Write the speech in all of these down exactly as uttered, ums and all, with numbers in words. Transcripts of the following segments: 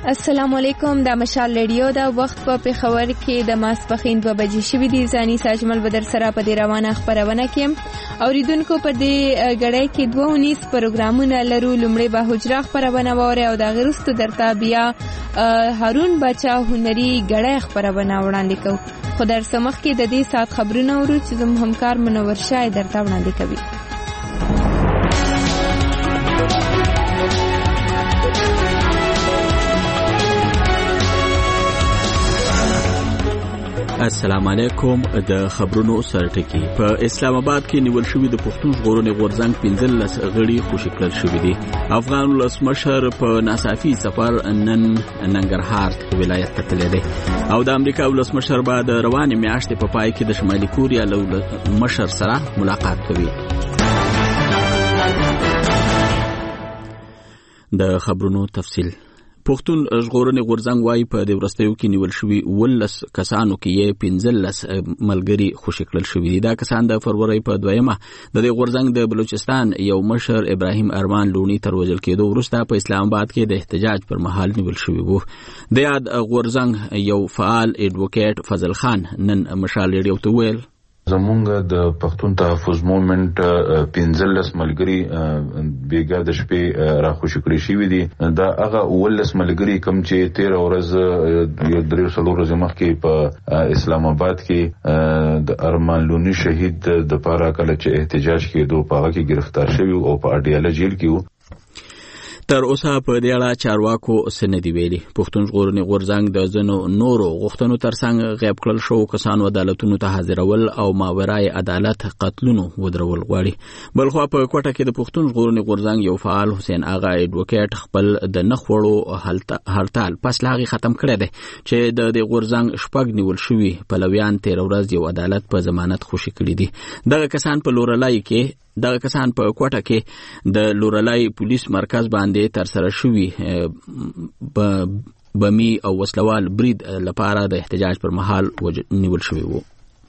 السلام علیکم. د مشال ریډیو دا وخت په پېښور کې د ماسپښین دوه بجې شوي دي. ځاني ساجمل بدر سره په دې روانه خپرونه کې اوریدونکو په دې غړی کې دوه ونیس پروګرامونه لرو. لومړی به حجره خپرونه واورئ او د هغې وروسته درته بیا هارون باچا هنري غړی خپرونه وړاندې کوو. خو در څه مخکې د دې ساعت خبرونه اورو چې زموږ همکار منور شاه درته وړاندې کوي. السلام علیکم. د خبرونو سرټکی. په اسلام آباد کې نیول شوی د پښتون ژغورنې غورځنګ پنځلس غړي خوشي کړل شوي دي. افغان ولسمشر په ناڅاپي سفر نن ننګرهار ولایت ته تللی دی او د امریکا ولسمشر به د روانې میاشتې په پای کې د شمالي کوریا له مشر سره ملاقات کوي. د خبرونو تفصیل. پښتون ژغورنې غورځنګ وايي په دې وروستیو کې نیول شوي ولس کسانو کې یې پنځلس ملګري خوشي کړل شوي دي. دا کسان د فروری په دویمه د دې غورځنګ د بلوچستان یو مشر ابراهیم ارمان لونی تر وژل کېدو وروسته په اسلام آباد کې د احتجاج پر مهال نیول شوي وو. د یاد غورځنګ یو فعال ایډوکیټ فضل خان نن مشال ریډیو ته ویل زمونږ د پښتون تحفظ موومنت پنځلس ملګري بیګا د شپې را خوشي کړی شوي دي. دا هغه ولس ملګري کوم چې تیره ورځ یو درې څلور ورځې مخکې په اسلام آباد کې د ارمان لونی شهید د پاره کله چې احتجاج کېدو په هغه کې گرفتار شوی او په اډیاله جیل کې وو. تر اوسه په دې اړه چارواکو څه نه دي ویلي. پښتون ژغورنې غورځنګ د ځینو نورو غوښتنو ترڅنګ غیب کړل شو کسانو عدالتونو ته حاضرول او ماورای عدالت قتلونو ودرول غواړي. بلخوا په کوټه کې د پښتون ژغورنې غورځنګ یو فعال حسین آغا ایډوکیټ خپل د نخوړو هړتال پس لاغي ختم کړی دی چې د دې غورځنګ شپږ نیول شوي پلویان تیر ورځ یو عدالت په ضمانت خوشي کړي دي. دغه کسان په لورلای کې دغه کسان په کوټه کې د لورلای پولیس مرکز باندې تر سره شوي بمی او وسلوال برید لپاره د احتجاج پر مهال نیول شوي وو.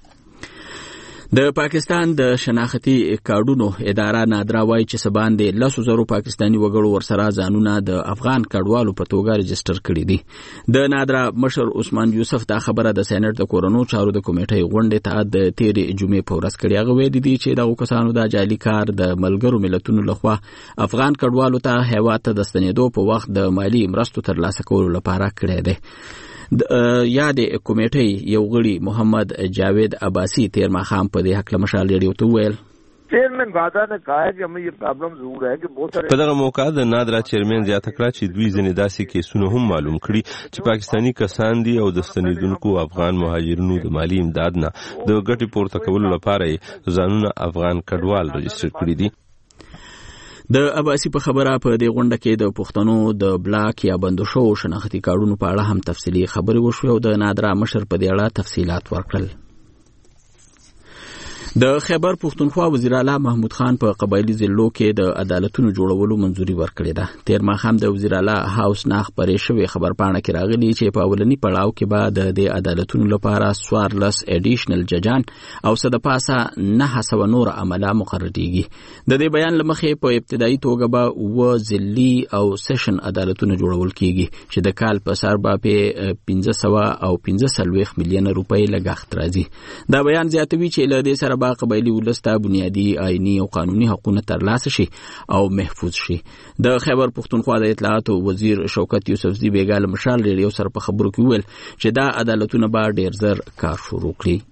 د پاکستان د شناختی کارډونو اداره نادرا وایي چې سباندې لسو زرو پاکستانی وګړو ورسره ځانونه د افغان کډوالو په توګه رجسټر کړي دي. د نادرا مشر عثمان یوسف دا خبره د سېنات د کورونو چارو د کمیټې غونډې ته د تیرې جمعې په ورځ کړې. هغه ویلي دي چې دغه کسانو د جعلي کار د ملګرو ملتونو لخوا افغان کډوالو ته هیواد ته د ستنېدو په وخت د مالی مرستو ترلاسه کولو لپاره کړی دی. د یاد کمیټې یو غړي محمد جاوید عباسی تیر ماخام په دې حق له مشال ریډیو ته ویل چیئرمین وعدہ نے کہا ہے کہ ہمیں یہ پرابلم ضرور ہے کہ بہت سارے په دغه موقع د نادرا چیئرمین زیاته کړه چې دوی ځنې داسې کیسونه هم معلوم کړي چې پاکستانی کسان دي او د ستنیدونکو افغان مهاجرینو د مالی امداد نه د ګټې پورته کولو لپاره ځانونه افغان کډوال رجسټر کړي دي. د عباسی په خبره په دې غونډه کې د پښتنو د بلاک یا بندو شو شناختی کارډونو په اړه هم تفصیلي خبرې وشوې او د نادرا مشر په دې اړه تفصیلات ورکړل. د خیبر پښتونخوا وزیر اعلی محمود خان په قبایلی ضلعو کې د عدالتونو جوړولو منځوري ورکړې ده. تیر ماښام د وزیر اعلی هاوس نه خبرې شوې خبرپاڼه کې راغلي چې په اولنی پړاو کې به د دې عدالتونو لپاره څوارلس اډیشنل ججان او څه د پاسه نهه سوه نور عمله مقرر کیږي. د دې بیان له مخې په ابتدایي توګه به اووه ضلعي او سیشن عدالتونه جوړول کیږي چې د کال په سر به په پنځه سوه او پنځه څلوېښت میلیونه روپۍ لګښت راځي. دا بیان زیاتوي چې له دې سره با قبایلی ولس ته بنیادی آئینی او قانوني حقوقونه ترلاسه شي او محفوظ شي. د خیبر پښتونخوا د اطلاعات وزیر شوکت یوسفزی بیګا له مشال ریډیو سره په خبرو کې ویل چې دا عدالتونه به ډیر زر کار شروع کړي.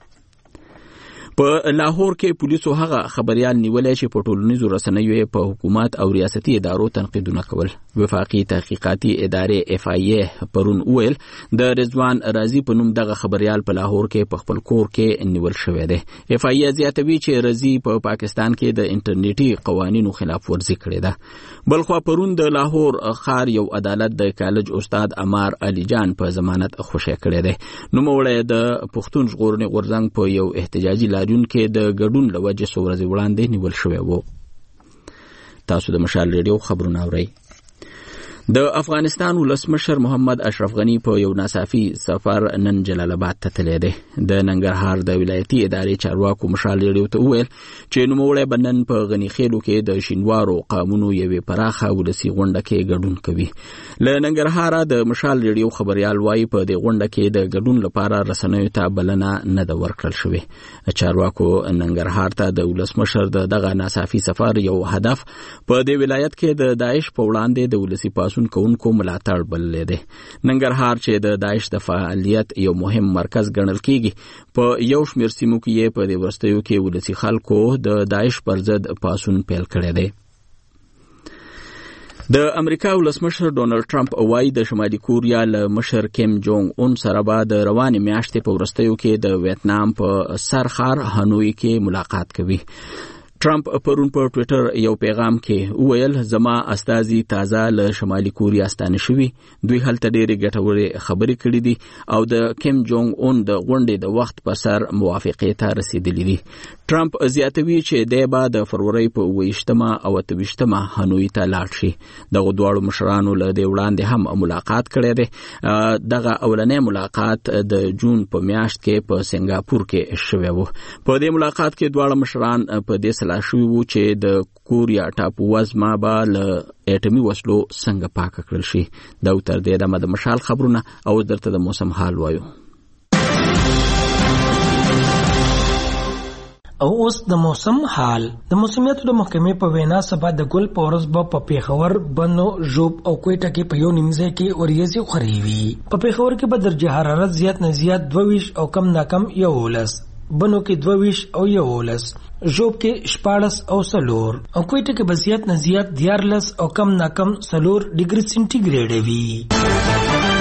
په لاهور کې پولیسو هغه خبريال نیولای چې په ټولنیزو رسنیو په حکومت او ریاستي ادارو تنقیدونه کول. وفاقي تحقیقاتي ادارې اف آی ای پرون ویل د رضوان رازی په نوم دغه خبريال په لاهور کې په خپل کور کې نیول شوی دی. اف آی ای زیاتوي چې رازی په پاکستان کې د انټرنیټي قوانینو خلاف ورزي کړې ده. بلخوا پرون د لاهور ښار یو عدالت د کالج استاد عمار علي جان په ضمانت خوشی کړی دی. نو موړی د پښتون ژغورنې غورځنګ په یو احتجاجي لاري کې د ګډون لوجه سورزي وړاندې نیول شوی وو. تاسو د مشال ریډیو خبرونه اورئ. د افغانستان ولسمشر محمد اشرف غنی په یو ناڅاپي سفر نن جلال آباد ته تللی دی. د ننګرهار د ولایتي ادارې چارواکو مشال ریډیو ته وویل چې نوموړی به نن په غني خیلو کې د شینوارو قامونو یوې پراخه ولسي غونډه کې ګډون کوي. له ننګرهاره د مشال ریډیو خبريال وایي په دې غونډه کې د ګډون لپاره رسنیو ته بلنه نه ده ورکړل شوې. چارواکو ننګرهار ته د ولسمشر د دغه ناڅاپي سفر یو هدف په دې ولایت کې د داعش په وړاندې د ولسي پاسون کوونکو ملاتړ بللی دی. ننګرهار چې د داعش د فعالیت یو مهم مرکز ګڼل کیږي، په یو شمېر سیمو کې یې په دې وروستیو کې ولسي خلکو د داعش پر ضد پاسون پیل کړی دی. د امریکا ولسمشر ډونالد ټرمپ وایي د شمالي کوریا له مشر کیم جونګ اون سره به د روانې میاشتې په وروستیو کې د ویتنام په سر ښار هانوی کې ملاقات کوي. ټرمپ پرون په ټویټر یو پیغام کې وویل زما استازي تازه له شمالي کوریا ستانه شوي، دوی هلته ډېرې ګټورې خبرې کړې دي او د کیم جونګ اون د غونډې د وخت پر سر موافقې ته رسیدلی دي. ټرمپ زیاتوي چې دی به د فروری په اوه ویشتمه او اته ویشتمه هانوی ته لاړ شي. دغه دواړو مشرانو له دې وړاندې هم ملاقات کړی دی. دغه اولنی ملاقات د جون په میاشت کې په سنګاپور کې شوی و. په دې ملاقات کې دواړه مشران په دې لا شوی وو چې د کوریا ټاپو وزمه به له اټومي وسلو څنګه پاک کړل شي. دا تر دې دمه د مشال خبرونه او درته د موسم حال وایو. او اوس د موسم حال. د موسمیاتو د محکمې په وینا سبا د ګل په ورځ به په پیښور، بنو، ژوب او کوټه کې په یو نیمځای کې وریځې خورې وي. په پیښور کې به درجه حرارت زیات نه زیات دوه ویشت او کم نه کم یولس، بنو کې دوه ویشت او یولس، ژوب کې شپاړس او څلور او کوټه کې به زیات نه زیات دیارلس او کم نه کم څلور ډیګري سنټیګریډ وي.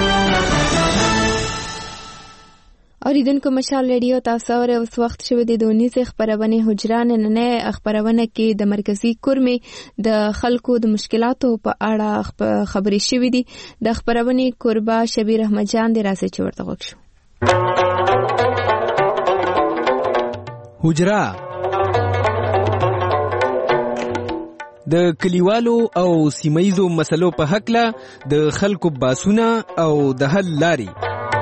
اوریدونکو مشال ریډیو تاسو اورئ. اوس وخت شوی دی د ونیزې خپرونې حجره. نننۍ خپرونه کې د مرکزي کورمې د خلکو د مشکلاتو په اړه خبرې شوې دي. د خپرونې کوربه شبیر احمد جان دی، راځي چې ورته غوږ شو. حجره د کلیوالو او سیمایزو مسلو په حق له د خلکو باسونه او د حل لاري.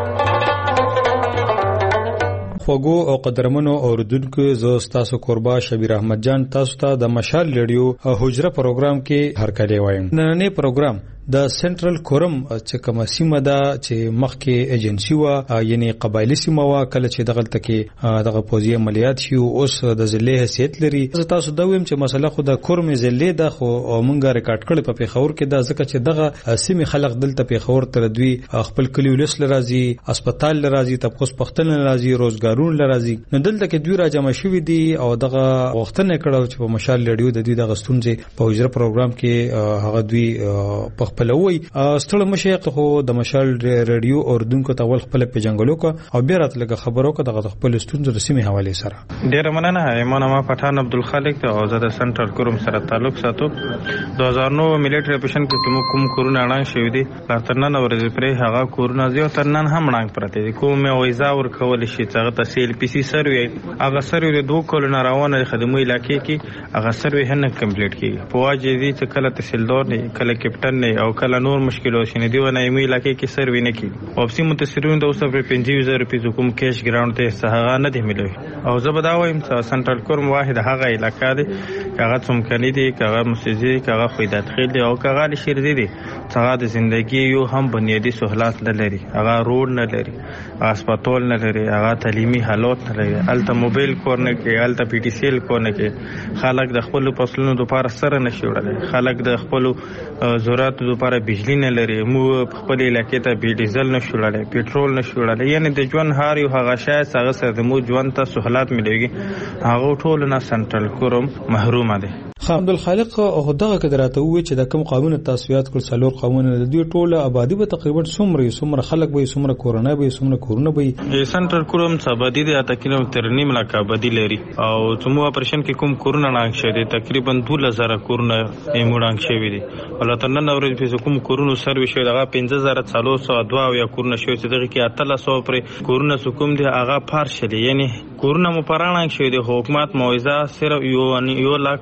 خوږو او قدرمنو اوریدونکو، زه ستاسو قربا شبیر احمد جان تاسو ته د مشال ریډیو حجره پروګرام کې هرکلی وایم. نننی پروګرام د سنټرل کورم چې کومه سیمه ده چې مخکې ایجنسی و، یعنی قبایلی سیمه و، کله چې دغه تکي دغه پوزي عملیات شي اوس د ضلع حیثیت لري. زه تاسو دا ویم چې مسله خو د کورم ضلع ده، خو مونږه ریکارډ کړل په پیښور کې ده، ځکه چې دغه سیمه خلک دلته پیښور تر دوی خپل کلی ولس لرازي، هسپتال لرازي، تپوس پختن لرازي، روزګارون لرازي. نو دلته کې دوی راجمع شوي دي او دغه وختونه کړو چې په مشال ریډیو د دوی دغه ستونزې په حجره پروګرام کې هغه دوی په پلوي ستړي مشه خو د مشال ریډیو اوردونکو ته ول خپل پیجنګلو کو او بیا راتلګه خبرو کو دغه خپل ستونزې د سیمه حواله سره. ډیر مننه. ایمان ما پټان عبدالخالق ته او زه د سنټرل کوروم سره تعلق ساتو. دوه هزار نو میلیټری اپریشن کې کوم کورونا اعلان شوی دی، ترنن ورځ پرې هغه کورونا زیو ترنن هم اعلان پرته دي. کوم ویزا ورکول شي څنګه تحصیل پی سی سروي هغه سروي د دوه کلونو روانه خدمات علاقې کې هغه سروي هنه کمپلیټ کیږي. په واجب دي چې کله تحصیلدار نه، کله کپټن نه او کله نور مشکلو شنه دی ونه ایمه علاقې کې سروي نه کیږي. او سیمه متاثرین د اوسه پر پنځه زره روپیه کوم کیش ګراوند ته څنګه نه دی ملوي. او زه به دا وایم چې سنټرل کورم واحد هغه علاقې دی هغه څومکني دي، هغه مسجدي، هغه خیدات خیل دی او هغه شیردي دي څنګه د ژوندۍ یو هم بنیادی سہولت نه لري، هغه روډ نه لري، هسپتال نه لري، هغه تعلیمي حالات نه لري، الته موبایل کور نه کوي، الته پی ټی سی ال کور نه کوي. خلک د خپل فصلونو لپاره سره نشي وړل، خلک د خپل ضرورت لپاره بجلی نه لري. مو خپل علاقې ته بي ډیزل نشي وړل، پېټرول نشي وړل. یعنی د ژوند هر یو هغه شای هغه سره د مو ژوند ته سہولت مليږي، هغه ټول نه سنټرل کوروم محروم دي. عبد الخالق او دغه کدراته وی چې د کوم قانون تاسیات کول څلور قانون د دوی ټوله آبادی به تقریبا څومره څومره خلک به څومره کورونه به څومره کورونه به سنټر کوروم آبادی د تقریبا تر نیم لک آبادی لري او څومره اپریشن کې کوم کورونه ناک شوی تقریبا دوه هزار کورونه موډانګ شوی دي. ولته نن اورې په کوم کورونو سروي شوی هغه پنځه هزار څلور سوه دوه یا کورونه شوی چې دغه کې اتل سو پر کورونه کوم دي هغه پارشل، یعنی کورونه مو پرانګ شوی دي. حکومت موعظه صرف یو یو لاک شپږ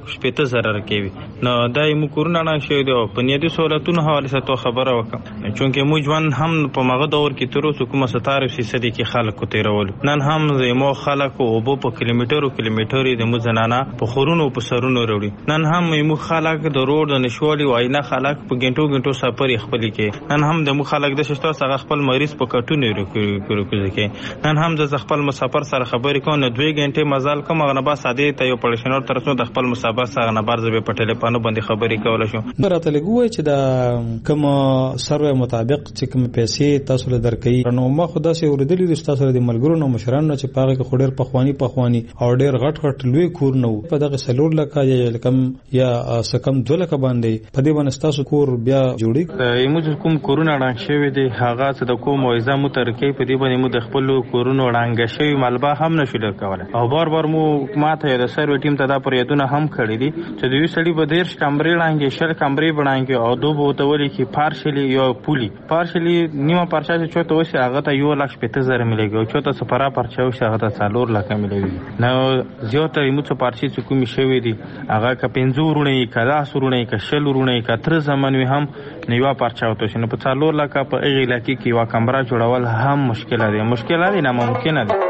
څه zarar کوي. نو دای مو کورونه نه شوی دی په نیتي سہولتونو حواله سره تو خبره وکم چونکه مو ځوان هم په مغه دور کې تر اوسه کومه ستاره فیصد کې خلک کو تیرول نن هم زمو خلک او بو په کیلومترو کیلومتري د مو زنانه په خورونو په سرونو وروړي. نن هم مو خلک د روډ د نشوالي واینا خلک په ګنټو ګنټو سفر خپل کې نن هم د مو خلک د شتو سره خپل مریض په کټونو وروکړي کې نن هم د خپل مسافر سره خبرې کوي دوه غنټه مزال کوم غنبا ساده ته یو پړشنور ترڅو د خپل مسافر سره نه بارځه په ټلیفون باندې خبرې کول شو. راته لګوي چې دا کوم سروې مطابق چې کوم پیسې تاسو له درکې نو ما خدا سي اوریدلې د تاسو د ملګرو نو مشرانو چې پاغه کې خډیر پخوانی پخوانی او ډیر غټ غټ لوی کور نو په دغه سلور لکه یا کم یا سکم دوه لکه باندې په دې باندې تاسو کور بیا جوړی ایمو کوم کورونه رانګ شوی دی هغه څه د کوم موعظه مو ترکې په دې باندې مو د خپل کورونو رانګ شوی ملبا هم نشو درکوله او بار بار مو ماته د سروې ټیم ته دا پریدونه هم کړی دي چې دوی سړي به ډیر کمرې لانګې شل کمرې بڼانګې او دوه بوته ولي کې پارشلی یو پولی پارشلی نیمه پارچا چې چوته وشه هغه ته یو لک پته زره مليږي او چوته سفرا پارچا وشه هغه ته څلور لک مليږي نو زیاته ایموڅ پارچې چې کومې شوی دي هغه ک پنځورونه کلا سرونه ک شلورونه ک تر زمانوي هم نیوا پارچا وته شنو په څلور لک په ایغه لکه کې وا کمره جوړول هم مشکل دی مشکل دی نه ممکن دی.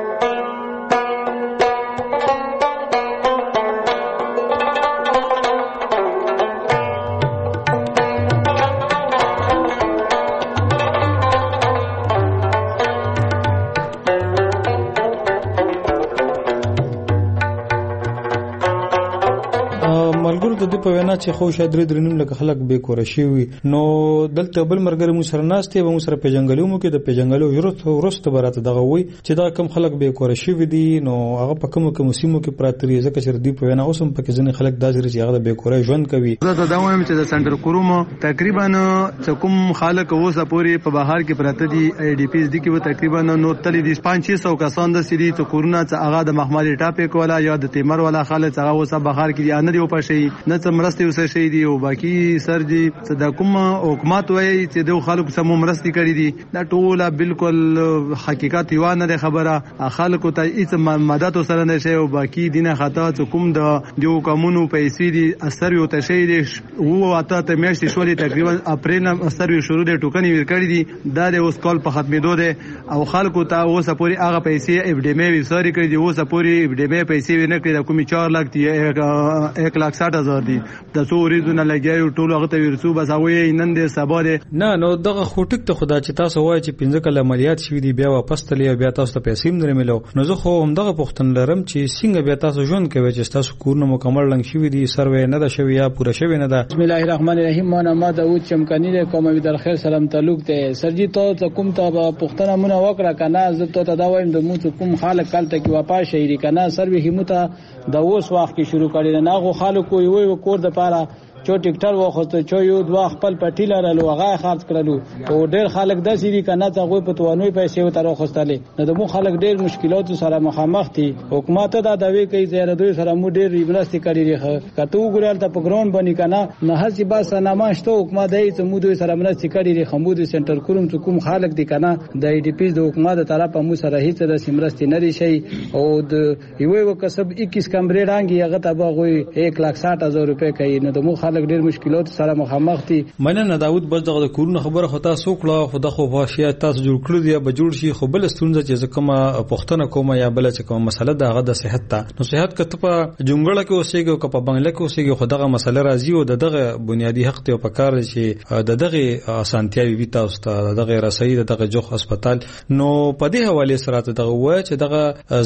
په وینا چې خو شاید درې درنیم لکه خلک به کور شي نو دلته بل مرګره مو سره ناشته و مو سره پیژنګلو مو کې د پیژنګلو ورته ورسته براته دغه وای چې دا کم خلک به کور شي دي نو هغه په کوم کوم سیمو کې پراتري ځکه چې دی په وینا اوسم په کې ځنې خلک داسې چې هغه به کور ژوند کوي. زه دا وایم چې د سنټر کوروم تقریبا چې کوم خلک اوسه پوری په بهر کې پراته دي ای ډی پیز دي کې تقریبا نو تل دي پانچ سو کسان د سړي ته کورونا چې هغه د محمدي ټاپک ولا یا د تیمر ولا خالد هغه اوسه بهر کې نه دی او پښې نه مرستي اوسه شي دي او باقي سر دي د کوم حکومت وایي چې د خلکو سمو مرستي کړی دي دا ټوله بالکل حقیقت یو نه خبره خلکو ته هیڅ مدد سره نشي او باقي دینه خطا چې کوم د دیو کومونو پیسې دي اثر یو تشي دي او اته ته میاشتې شولې تقریبا اپریل اثر یو شروع دي ټوکني ورکړي دي دا د اوس کال په ختمېدو دي او خلکو ته اوس پوری هغه پیسې اف ډی ام وساري کړی دي اوس پوری اف ډی ام پیسې ونه کړی د کومي چار لک دي یک لک ساठ هزار دي د څو ورځې نه لګیو ټول هغه ته ورسو بس هغه نن دې سبا دې نه نو دغه خوټک ته خدا چې تاسو وایي چې پنځه کله عملیات شوی دی بیا واپس تلې بیا تاسو ته پیسې نه ملو نو زه خو هم دغه پښتون لرم چې څنګه بیا تاسو ژوند کوي چې تاسو کورونه مکمل لنګ شوی دی سروې نه ده شوی یا پوره شوی نه ده. بسم الله الرحمن الرحیم ما نام داوود چمکانی له کومه در خیر سلام تعلق ته سرجی ته کوم ته پښتنه مونږ وکړه کنه زه ته دا وایم د مو کوم خالق کال ته کې واپس شي کنه سروې همته د اوس وخت کې شروع کړي نه غو خالق یو کور د پاره چو ټیکټر واخته چو یو دوا خپل پټی لرلو هغه خرڅ کړلو او ډېر خلک داسې دي کنه چې هغه په توانوي پیسې وتر واخستلې نو د مو خلک ډېر مشکلات سره مخامخ دي حکومت دا داوی کوي چې دوی سره مو ډېر ریبلستي کړی دی کته وګورل ته په ګراوند باندې کنه نه هڅه بس نامه شته حکومت دی چې مو دوی سره مرستي کړی دی خمود سنټر کوم چې کوم خلک دي کنه د ای ډی پی د حکومت طرفه مو سره هیڅ د سمرستي نه لري شي او د یو یو کسب اکیس کمرې رانګي هغه ته به یک لک ساठ هزار روپے کوي نو د مو خلک ډېر مشکلات سره مخامخ دي. مننه داوود بس دغه کورونه خبره خو تاسو کړه خو د خو واشیات تاسو جوړ کړو دی به جوړ شي خو بل ستونزه چې کومه پښتنه کومه یا بل چې کومه مسله د هغه د صحت ته نو صحت کته په جونګړه کې اوسېږي او په بنگله کې اوسېږي خو دغه مسله راځي او دغه بنیادی حق ته په کار چې د دغه اسانتیاوي وي تاسو ته دغه رسۍ دغه جوخ هسپتال نو په دې حواله سره دغه وای چې دغه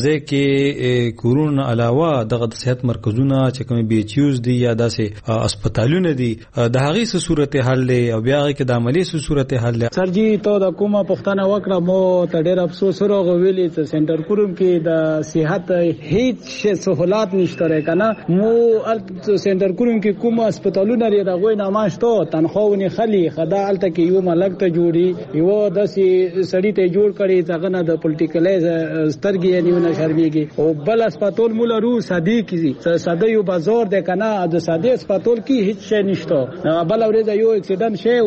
ځکه کورونه علاوه دغه د صحت مرکزونه چې کوم بي ایچ یوز دي یا داسې هسپتالونه دي د هغه څه صورت حل له او بیا کې د عملی څه صورت حل له سرجی ته د کومه پښتنه وکړه مو ته ډېر افسوس ورغه ویلي چې سنټر کوم کې د صحت هیڅ سہولت نشته کنه مو سنټر کوم کې کوم هسپتالونه لري دغه ناماشته تنخواونه خلی خدا الته کې یو ملک ته جوړي یو د سړی ته جوړ کړي ځغه نه د پولیټیکلایز سترګې نیونه شرمېږي او بل هسپتال مولا رو صدیق کی صدې یو بازار ده کنه د صدې هسپتال کې هیڅ شی نشته. بل ورځ یو اکسیډنټ شي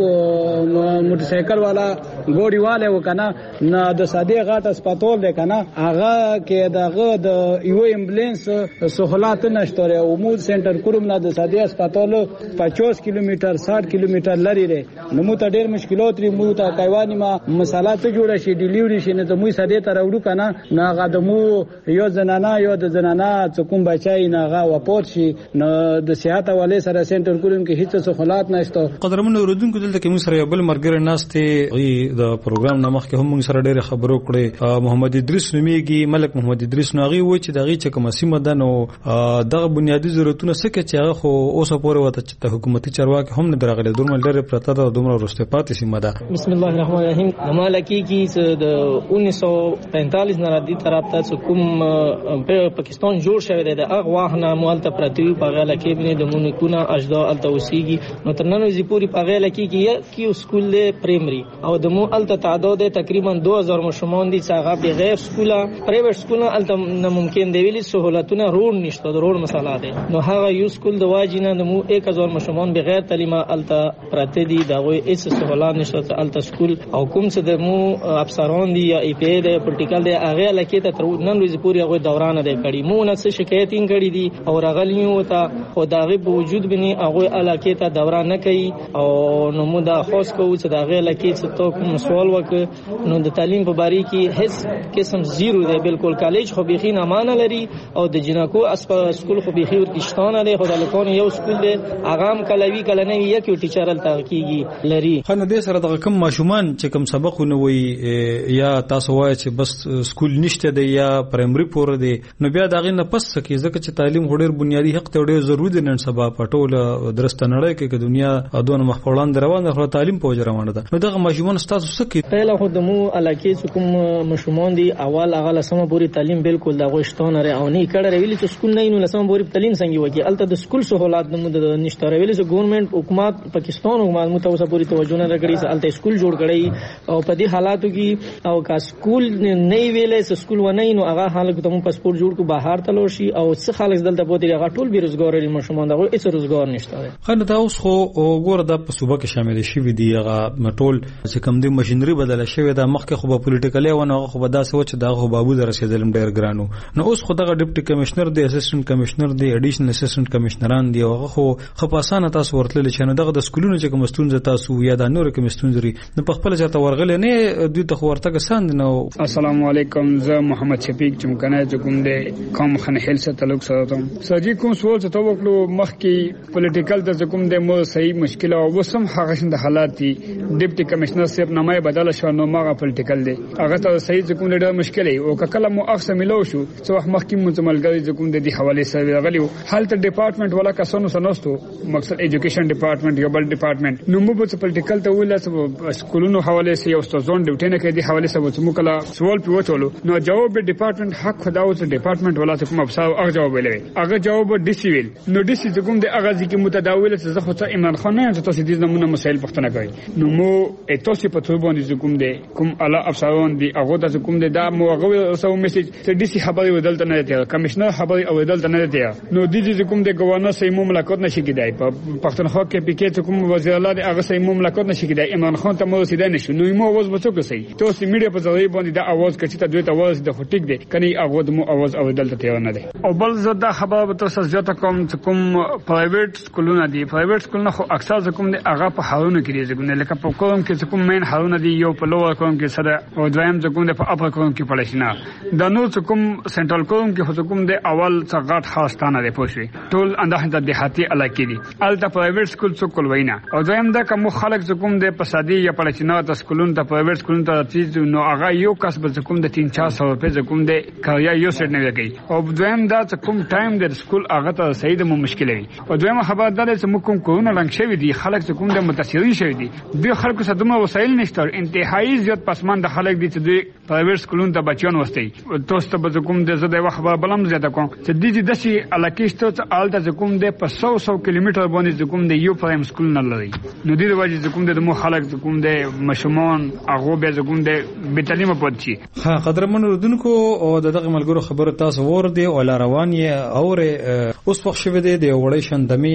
او موټر سایکل والا ګوډي والے وکنه نه د ساده غاټ هسپتال دی کنه هغه کې دغه د یو امبولانس سہولت نشته. عمود سنټر کوم نه د ساده هسپتال پچاس کیلومتر ساठ کیلومتر لري دی. نو مو ته ډیر مشکلات لري. مو ته کایوانی ما مسالات جوړه شي ډیلیوري شي نه ته مو ساده ته راوړو کنه نه هغه د مو یو زنانه یو د زنانه څوک بچای نه هغه وپوت شي. نو د صحت حواله سره سنټر کوم کې هیڅ سہولت نشته. قدرمن اوردونکو دلته کې موږ سره یو بل مرګره ناشته د پروګرام نامخ کې هم موږ سره ډېر خبرو کړې. محمد ادریس نومیږي ملک محمد ادریس ناغي و چې دغه چې کوم سیمه ده نو دغه بنیادی ضرورتونه سکه چې هغه خو اوسه پورې وته چې حکومتي چارواکي هم نه درغلي دومره ډېر پرته ده دومره ورسته پاتې سیمه ده. بسم الله الرحمن الرحیم. مالکی کی د انیس سو پینتالیس نه ردی طرف ته کوم پاکستان جوړ شوی دی د هغه واهنه مولته پرتی په غاله کې بنه د مونکونه اجدا التوسیږي. نو ترنن وزي پوری په غاله کې کې کیو سکول له پرایمری او د مو الته تعداد تقریبا دو هزار مشمون دي چې هغه بغیر سکولا پرایویټ سکول الته ممکن دی ویلي سہولتونه روډ نشته د روډ مسله ده. نو هغه یو سکول د واجینه د مو یک هزار مشمون بغیر تعلیم الته پرته دي دا وې هیڅ سہولت نشته الته سکول او کوم څه د مو افسران دي یا ای پی د پولیټیکل دی هغه لکه ته تر نن ورځې پورې هغه دوران دی کړي. مو نه څه شکایت یې کړی دي او راغلیو ته خو دا غي په وجود بني هغه علاقه ته دوران نه کوي او نو مو دا خاص کوو چې دا غي لکه څه تو کوم سوال وکړ نو د تعلیم په باره کې هیڅ قسم زیرو دی. بالکل کالج خو بيخي نه مان لري او د جنکو اسکول خو بيخي ورکشتانه دی. خو د لکون یو سکول دی اغام کلوي کله نه یو کې ټیچرل تحقیقي لري. خنه دې سره د کوم ماشومان چې کوم سبق نو وي یا تاسو وایي چې بس سکول نشته دی یا پرایمری پور دی نو بیا دغه نه پس کې ځکه چې تعلیم هډر بنیادی حق ته ډېر ضروري دی نن سبا پټول درسته نړۍ کې د دنیا دونه مخفولان روانه خو تعلیم په وجه روانه ده. نو دغه ماشومان تاسو سکه پهله خو د مو علاقې کوم مشمون دي اول هغه لسمه پوری تعلیم بالکل د غوښتون لري او نه کړه ویلي چې سکول نه نو لسمه پوری تعلیم څنګه وکی الته د سکول سہولت د نشته ویلي چې ګورنمنت حکومت پاکستان حکومت متوسه پوری توجه نه کړی چې الته سکول جوړ کړی او په دې حالاتو کې او کا سکول نه ویلې چې سکول و نه نو هغه حالت ته مو پاسپورت جوړ کو بهر تلو شي او څه خلک دلته پوتې هغه ټول بیروزګار دي مشمون دغه هیڅ روزګار نشته. خنه تاسو خو ګور د په صوبه کې شامل شي وي دی هغه مټول چې کوم د ماشينري بدل شوی دا مخکې خو په پولیټیکل یو نه خو به دا سوچ دا خو بابو در رسیدلم ډیر ګرانو. نو اوس خو دغه ډیپټي کمشنر دی اسسټنټ کمشنر دی اډیشنل اسسټنټ کمشنران دی هغه خو خپاسانه تاسو ورتل چې نو دغه د سکولونو چې کوم ستونزه تاسو یا د نور کوم ستونزه نو په خپل چاته ورغل نه دوی ته ورتګ ساند نو. السلام علیکم زه محمد شفیق چمکنه چې کوم دی قوم خنحل سره تعلق ساتم. سړي کوم سوال ته وکړو مخکې پولیټیکل د کوم دی مو صحیح مشکل او وسم هغه څنګه حالات دي ډیپټي کمشنر صاحب نامه بدل شو نو ماغه پولیټیکل دی هغه ته صحیح کوم ډېر مشکل دی او کله مو اخصه ملو شو څو وخت مخکې مو ملګری کوم دی حواله سره غلیو حالت ډپارټمنټ ولا کسانو سنوستو مقصد ایجوکیشن ډپارټمنټ یو بل ډپارټمنټ نو مو په پولیټیکل ته ویل سکولونو حواله سره یو ستون ډیوټي نه کوي حواله سره مو کله سوال پیوچولو نو جواب ډپارټمنټ حق خدا او ډپارټمنټ ولا کوم افسر هغه جواب ویلې هغه جواب ډي سی ویل نو ډي سی کوم دی هغه ځکه متداول څه زه خو ته ایمان خان نه تاسو دې نمونه مسائل پښتنه کوي نو مو تاسو په تو باندې کوم دی کوم اعلی افسران دي هغه د کوم دی دا مو هغه سو میسج ته ډي سي خبري ودلته نه دی کمشنر خبري او ودلته نه دی نو د دې کوم دی ګورنر سې مو ملاقات نشي کېدای په پښتونخوا کې پکې کوم وزیر الله دی هغه سې مو ملاقات نشي کېدای ایمان خان ته مو رسیدای نشو نو مو आवाज بچو کوي تاسو میډیا په ځای باندې دا आवाज کچې ته دوی ته आवाज د خټیک دی کني هغه مو आवाज او دلته ته نه دی او بل زدا خبره به تاسو زیاته کوم کوم پرایویټ سکولونه دي پرایویټ سکولونه خو اکثر کوم دی هغه په حالونو کې دي ځکه لکه په کوم کې کوم مین حالونه دي یو په لوړ کوم کې سره او دویم کوم دی په اپر کوم کې پړې شنه د نو کوم سنټرال کوم کې خو کوم دی اول څه غټ خاصتانه دی پوښي ټول اندازه د دهاتي علاقې دي الته پرایویټ سکول څو کول وینا او دویم دا کوم خلک کوم دی په سادي یا پړې شنه د سکولونو ته پرایویټ سکولونو ته چیز نو هغه یو کس به کوم د تین چار سو روپے کوم دی کاریا یو سټ نه لګي او دویم دا کوم ټایم د سکول هغه ته صحیح د مو مشکل وي او دویم خبر دا چې مو کوم کوونه رنګ شوی دي خلک کوم د متاثرین شوی دي د خلکو سره دومره وسایل نشته انتهایی زیات پسمانده خلک دي چې دوی پرایویټ سکولونو ته بچیان وستي تاسو ته به کوم د زده خبر بلم زیاته کوم چې د دې دشي علاقې شته آلته کوم د په سو سو کیلومتر باندې کوم د یو پرایم سکول نه لري نو د وجه کوم د مو خلک کوم د مشمون هغه به کوم د به تعلیم پاتشي ها قدرمن رودونکو او دغه ملګرو خبره تاسو ور دي او روان یې اور اوس وخت شوه دی د وړې شندمي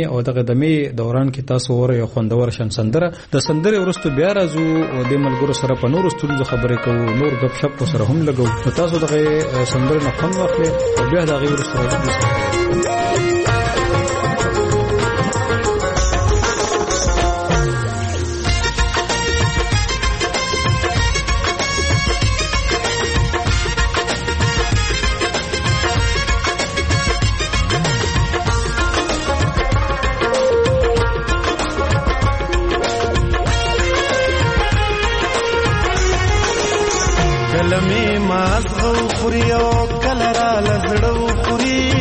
او دغه دمه دوران کې تاسو وره یو خوندور شان سندره د سندره ورستو بیا راځو او د ملګرو سره په نور ستونزو خبرې کوو نور غب شپ سره هم لګو تاسو دغه سندره نه خوند واخلئ او بیا دغه ورستو راځو. کلمې مازغو خوري او کله را لزړو خوري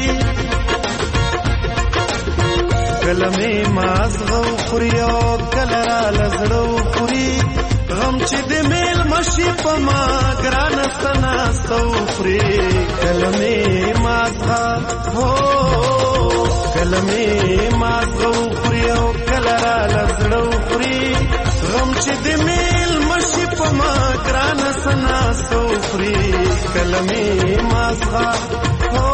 کلمې مازغو خوري او کله را لزړو خوري غم چې د میل مشي په ما ګران سناستو خوري کلمې مازغه هو کلمې مازغو خوري او کله را لزړو خوري غم چې د میل مشي په ما ګران سناستو خوري کلمې مازغه هو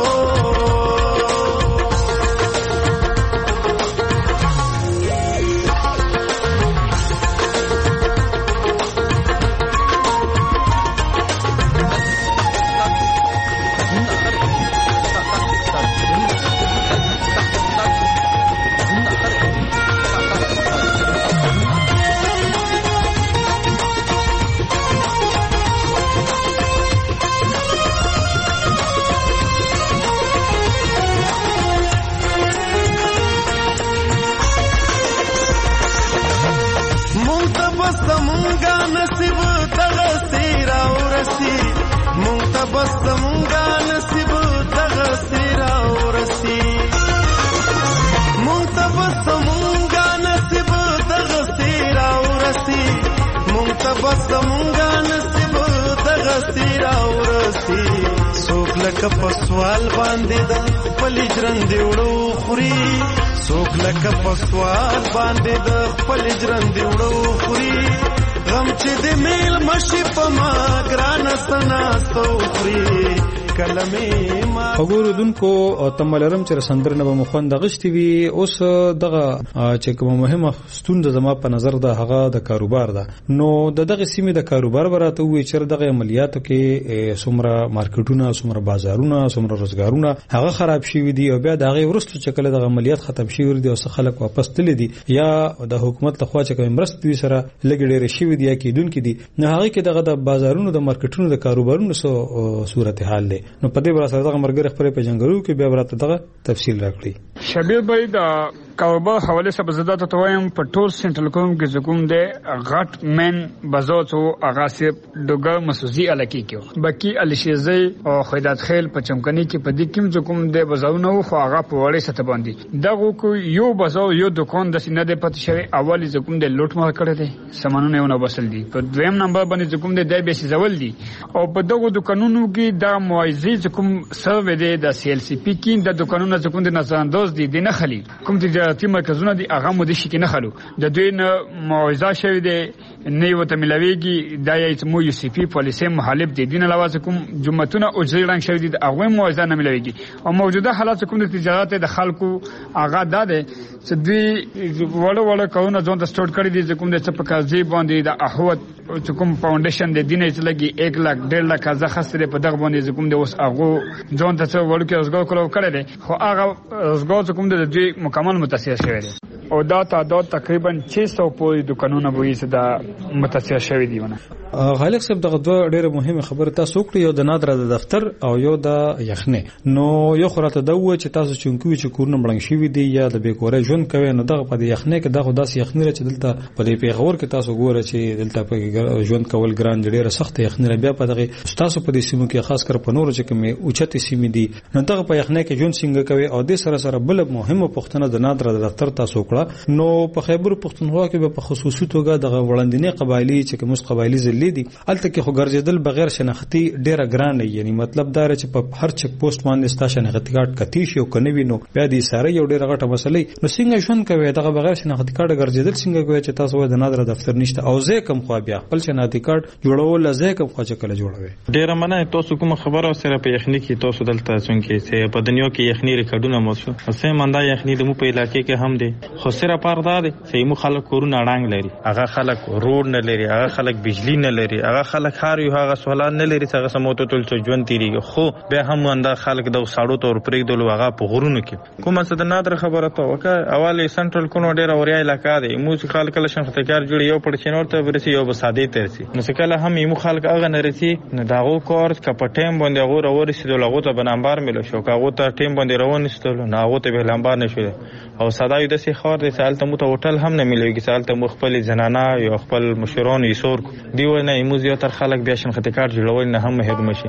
لکه په سوال باندې د خپل ژوند وړو خوري څوک لکه په سوال باندې د خپل ژوند وړو خوري غم چې د میل مشي په ما ګران سناستو خوري کلمې ما وګورودونکو او تملرم چې سندر نه مخوند غشتي وي اوس دغه چې کومه مهمه ستونزه زما په نظر ده هغه د کاروبار ده نو د دغه سیمې د کاروبار براته وي چې دغه عملیاتو کې سمره مارکیټونه سمره بازارونه سمره روزګارونه هغه خراب شي دي او بیا دغه ورستو چې کله دغه عملیات ختم شي ور دي او خلک واپس تل دي یا د حکومت لخوا چې کوم مرستې سره لګړې شي دي یا کېدونکو دي نه هغه کې دغه د بازارونو د مارکیټونو د کاروبارونو سو صورتحال ده نو په دې بر سره دغه مرګ خبرې په جنګرو کې بیا براته دغه تفصیل راکړي. شبیر بھائی دا کاروبار حواله سره زیاده ته وایم په ټول سنټرل کوم کې زګوم ده غټ من بازوڅو اغاسب دغه مسوزي الکی کېو باقي الشيزي او خیدات خیل په چمکني کې په دې کې زګوم ده بازاونه خو هغه په وړي سره باندې دغه کو یو بازو یو دکان د سینې د پته شوی اولی زګوم ده لوټ مار کړی دی سامانونه یو نه وصل دي په دویم نمبر باندې زګوم ده د بیسي زول دي او په دغه دکانونو کې دا موایزي زګوم سروې ده د سی ال سی پی کې د دکانونو زګوم ده نظر انداز دي د نه خلی کوم تجارتي مرکزونه دي هغه مو د شي کې نه خلو د دوی نه موعظه شوی دی نه وته ملويږي د یې مو یو سی پی پالیسي مخالف دي دین علاوه کوم جمعتونه او ځړنګ شوی دي هغه موعظه نه ملويږي او موجوده حالات کوم د تجارت د خلکو هغه داده چې دوی وړو وړو کونه ځون د سٹارټ کړی دي کوم د چپکازي باندې د احوت کوم فاونډیشن د دینه چې لګي یک لک ډېر لک ځخه خسته په دغه باندې کوم د اوس هغه ځون ته وړو کې روزګار کولو کړی دي خو هغه روزګار کوم د دوی مکمل متاثر شوی دي او دا تعداد تقریبا شش سو پورې دکانونه وایي چې دا متاثر شوی دي ونه غالق صاحب دغه دوه ډیره مهمه خبره تاسو وکړه یو د نادره د دفتر او یو د یخنه نو یو خراته د و چې تاسو چونکوي چې کورونه مړنګ شوی دي یا د بیکورې ژوند کوي نو دغه په یخنه کې دغه داس یخنه چې دلته په دې پیغور کې تاسو ګوره چې دلته په ژوند کول ګران ډیره سخت یخنه بیا په دغه تاسو په دې سیمو کې خاص کر په نور چې کومه اوچته سیمې دي نو دغه په یخنه کې ژوند څنګه کوي او د سره سره بل مهمه پښتنه د نادره د دفتر تاسو وکړه نو په خیبر پښتونخوا کې په خصوصي توګه دغه وړاندینی قبایلی چې کوم قبایلی ځلې دي الته کې خو ګرځیدل بغیر شناختی ډیره ګران نه یعنی مطلب دا چې په هر چک پوسټ باندې ستا شناختی کارت کتی شي او کنه وینو بیا دې ساره یو ډیره غټه مسلې نو څنګه ژوند کوي دغه بغیر شناختی کارت ګرځیدل څنګه کوي چې تاسو د نادر دفتر نشته او زه کوم خو بیا خپل شناختی کارت جوړول زه کوم خو چې کله جوړوي ډیره منه تاسو کوم خبره سره په یخنی کې تاسو دلته څنګه چې په دنیا کې یخنی ریکارډونه مو شو سه مندا یخنی د مو په علاقې کې هم دي خو سره پردا دي چې مو خلک کورونه اړنګ لري هغه خلک روډ نه لري هغه خلک بجلی نه لري هغه خلک هر یو هغه سوالات نه لري چې هغه سموته تل څو ژوند تیریږي خو به هم انده خلک د ساړو تور پرېږدل هغه په غرونو کې کومه څه د نادر خبره ته وکړه اواله سنټرل کونو ډیر اوریا علاقې دي مو چې خلک له شنختکار جوړ یو پړ چینور ته ورسي یو بساده ترسي نو څه کله هم یو خلک هغه نه رسي نه داغو کور کپټیم باندې هغه ورسي دغه ته بنامبار ملو شو هغه ته ټیم باندې روان نشته نه هغه ته به لامبار نشو او صدايو د سي خور د سالته مو ته هوټل هم نه ملوي سالته مو خپل زنانه یو خپل مشرون یې سور دی ونه مو زیاتره خلک بیا شنختکار جوړول نه هم محروم شي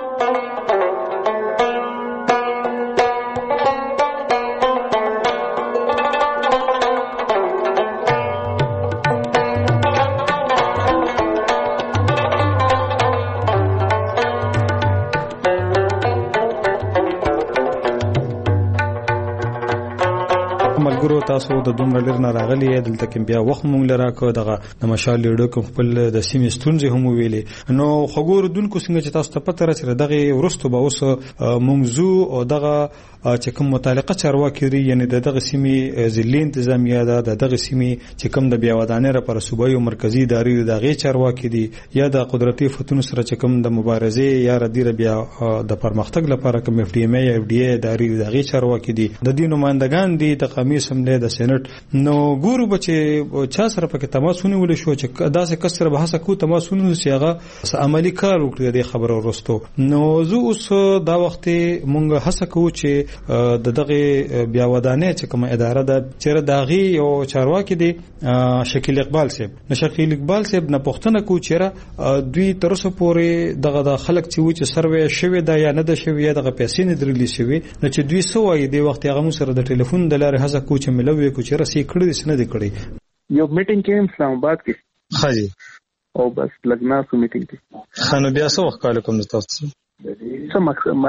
ملګرو تاسو د دومره لر نه راغلي دلته کې بیا وخت مونږ لرا کو دغه د مشال لیډو کوم خپل د سیمې ستونزې هم ویلې نو خګور دونکو څنګه چې تاسو ته پته راځي دغه ورستو به اوس موضوع او دغه چې کوم متعلقه چارواکي لري یعنی دغه سیمې ځلې انتظامیه ده دغه سیمې چې کوم د بیا ودانې لپاره صوبایي او مرکزی ادارې دغه چارواکي دي یا د قدرتي فتونو سره چې کوم د مبارزې یا ردی بیا د پرمختګ لپاره کوم اف ډی ایم ای اف ډی ای ادارې دغه چارواکي دي د دې نمائندگان دي د قومي اسمبلی د سېنات نو ګورو بچي چا سره پکې تماسونه ول شو چې داسې کس سره بحث کو تماسونه چې هغه عملی کار وکړي د خبرو ورستو نو زه اوس دا وخت مونږ هڅه کوو چې د دغه بیا ودانې چې کوم اداره ده چې داغي او چارواکي دي شکیل اقبال صاحب نو شکیل اقبال صاحب نه پښتنه کو چیرې دوی تر اوسه پورې دغه د خلک چې و چې سروې شوی دا یا نه ده شوی دغه پیسې نه درلې شوی نو چې دوی سوای دی وخت هغه سره د ټلیفون د لارې هڅه کو چې ملوي کو چیرې سي کړی نه دي کړی یو میټینګ کې اسلام آباد کې خاجي او بس لګنا سو میټینګ کې خانو بیا څو وخت کال کوم تاسو سم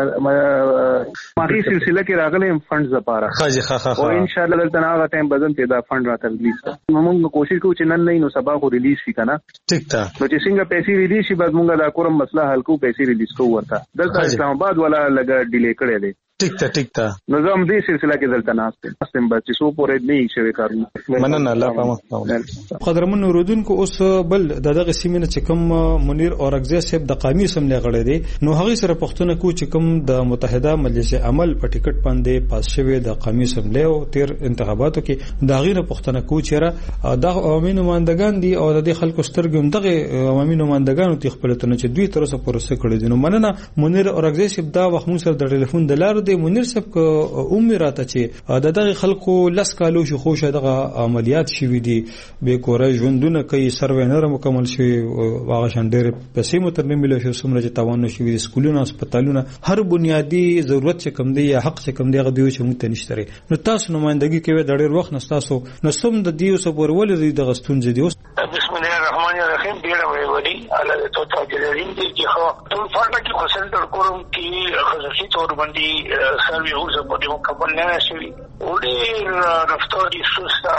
ماخي سلسله کې راغلي فندز لپاره خاجي ها ها او ان شاء الله دلته هغه ټایم بدن ته دا فند راته ریلیز موږ کوشش کوو چې نن نه نو سبا خو ریلیز شي کنه ټیک تا نو چې څنګه پیسې ریلیز شي بعد موږ دا کوم مسله حل کوو پیسې ریلیز کوو ورته دلته اسلام آباد ولا لګا ډیلی کړی دی ټیک تا ټیک تا نظام دې سلسله کې دلته ناشته استم بچ سو پورې نه شي کارونه مننه الله پامه قدرمن رودونکو اوس بل دغه سیمینه چې کوم منیر اورغزی صاحب د قومي اسمبلی غړی دی نو هغه سره پښتون کو چې کوم د متحده مجلس عمل په ټیکټ باندې پاس شوی د قومي اسمبلی او تیر انتخاباتو کې دا غیره پښتون کو چیرې د عوامي نمائندگان دي او د خلکو سترګم دغه عوامي نمائندگانو ته خپل ته چې دوی تر اوسه پروسه کړی دي نو مننه منیر اورغزی صاحب دا وخت مو سره د ټلیفون د لار د منیر صاحب کو عمر راته چې د دغه خلکو لس کالو شو خو دغه عملیات شوی دي به کورای ژوندونه کوي سروې نه مکمل شي واغه شندره پیسې مو تر نه ملي شو سمره چې تاوان شي سکولونه هسپتالونه هر بنیادی ضرورت چې کم دی یا حق چې کم دی هغه دی چې موږ ته نشته نو تاسو نمائندګي کوي د ډېر وخت نه تاسو نو سم د دیو سپور ولې د غستون دي بسم الله الرحمن الرحیم ډیر وی وی الله تو تاجرین دي چې خو ټول فرض کې حسین تر کوم کې خصوصي تور باندې سروي اوسه په دې مقابل نه شي او ډیر رفتاري سوستا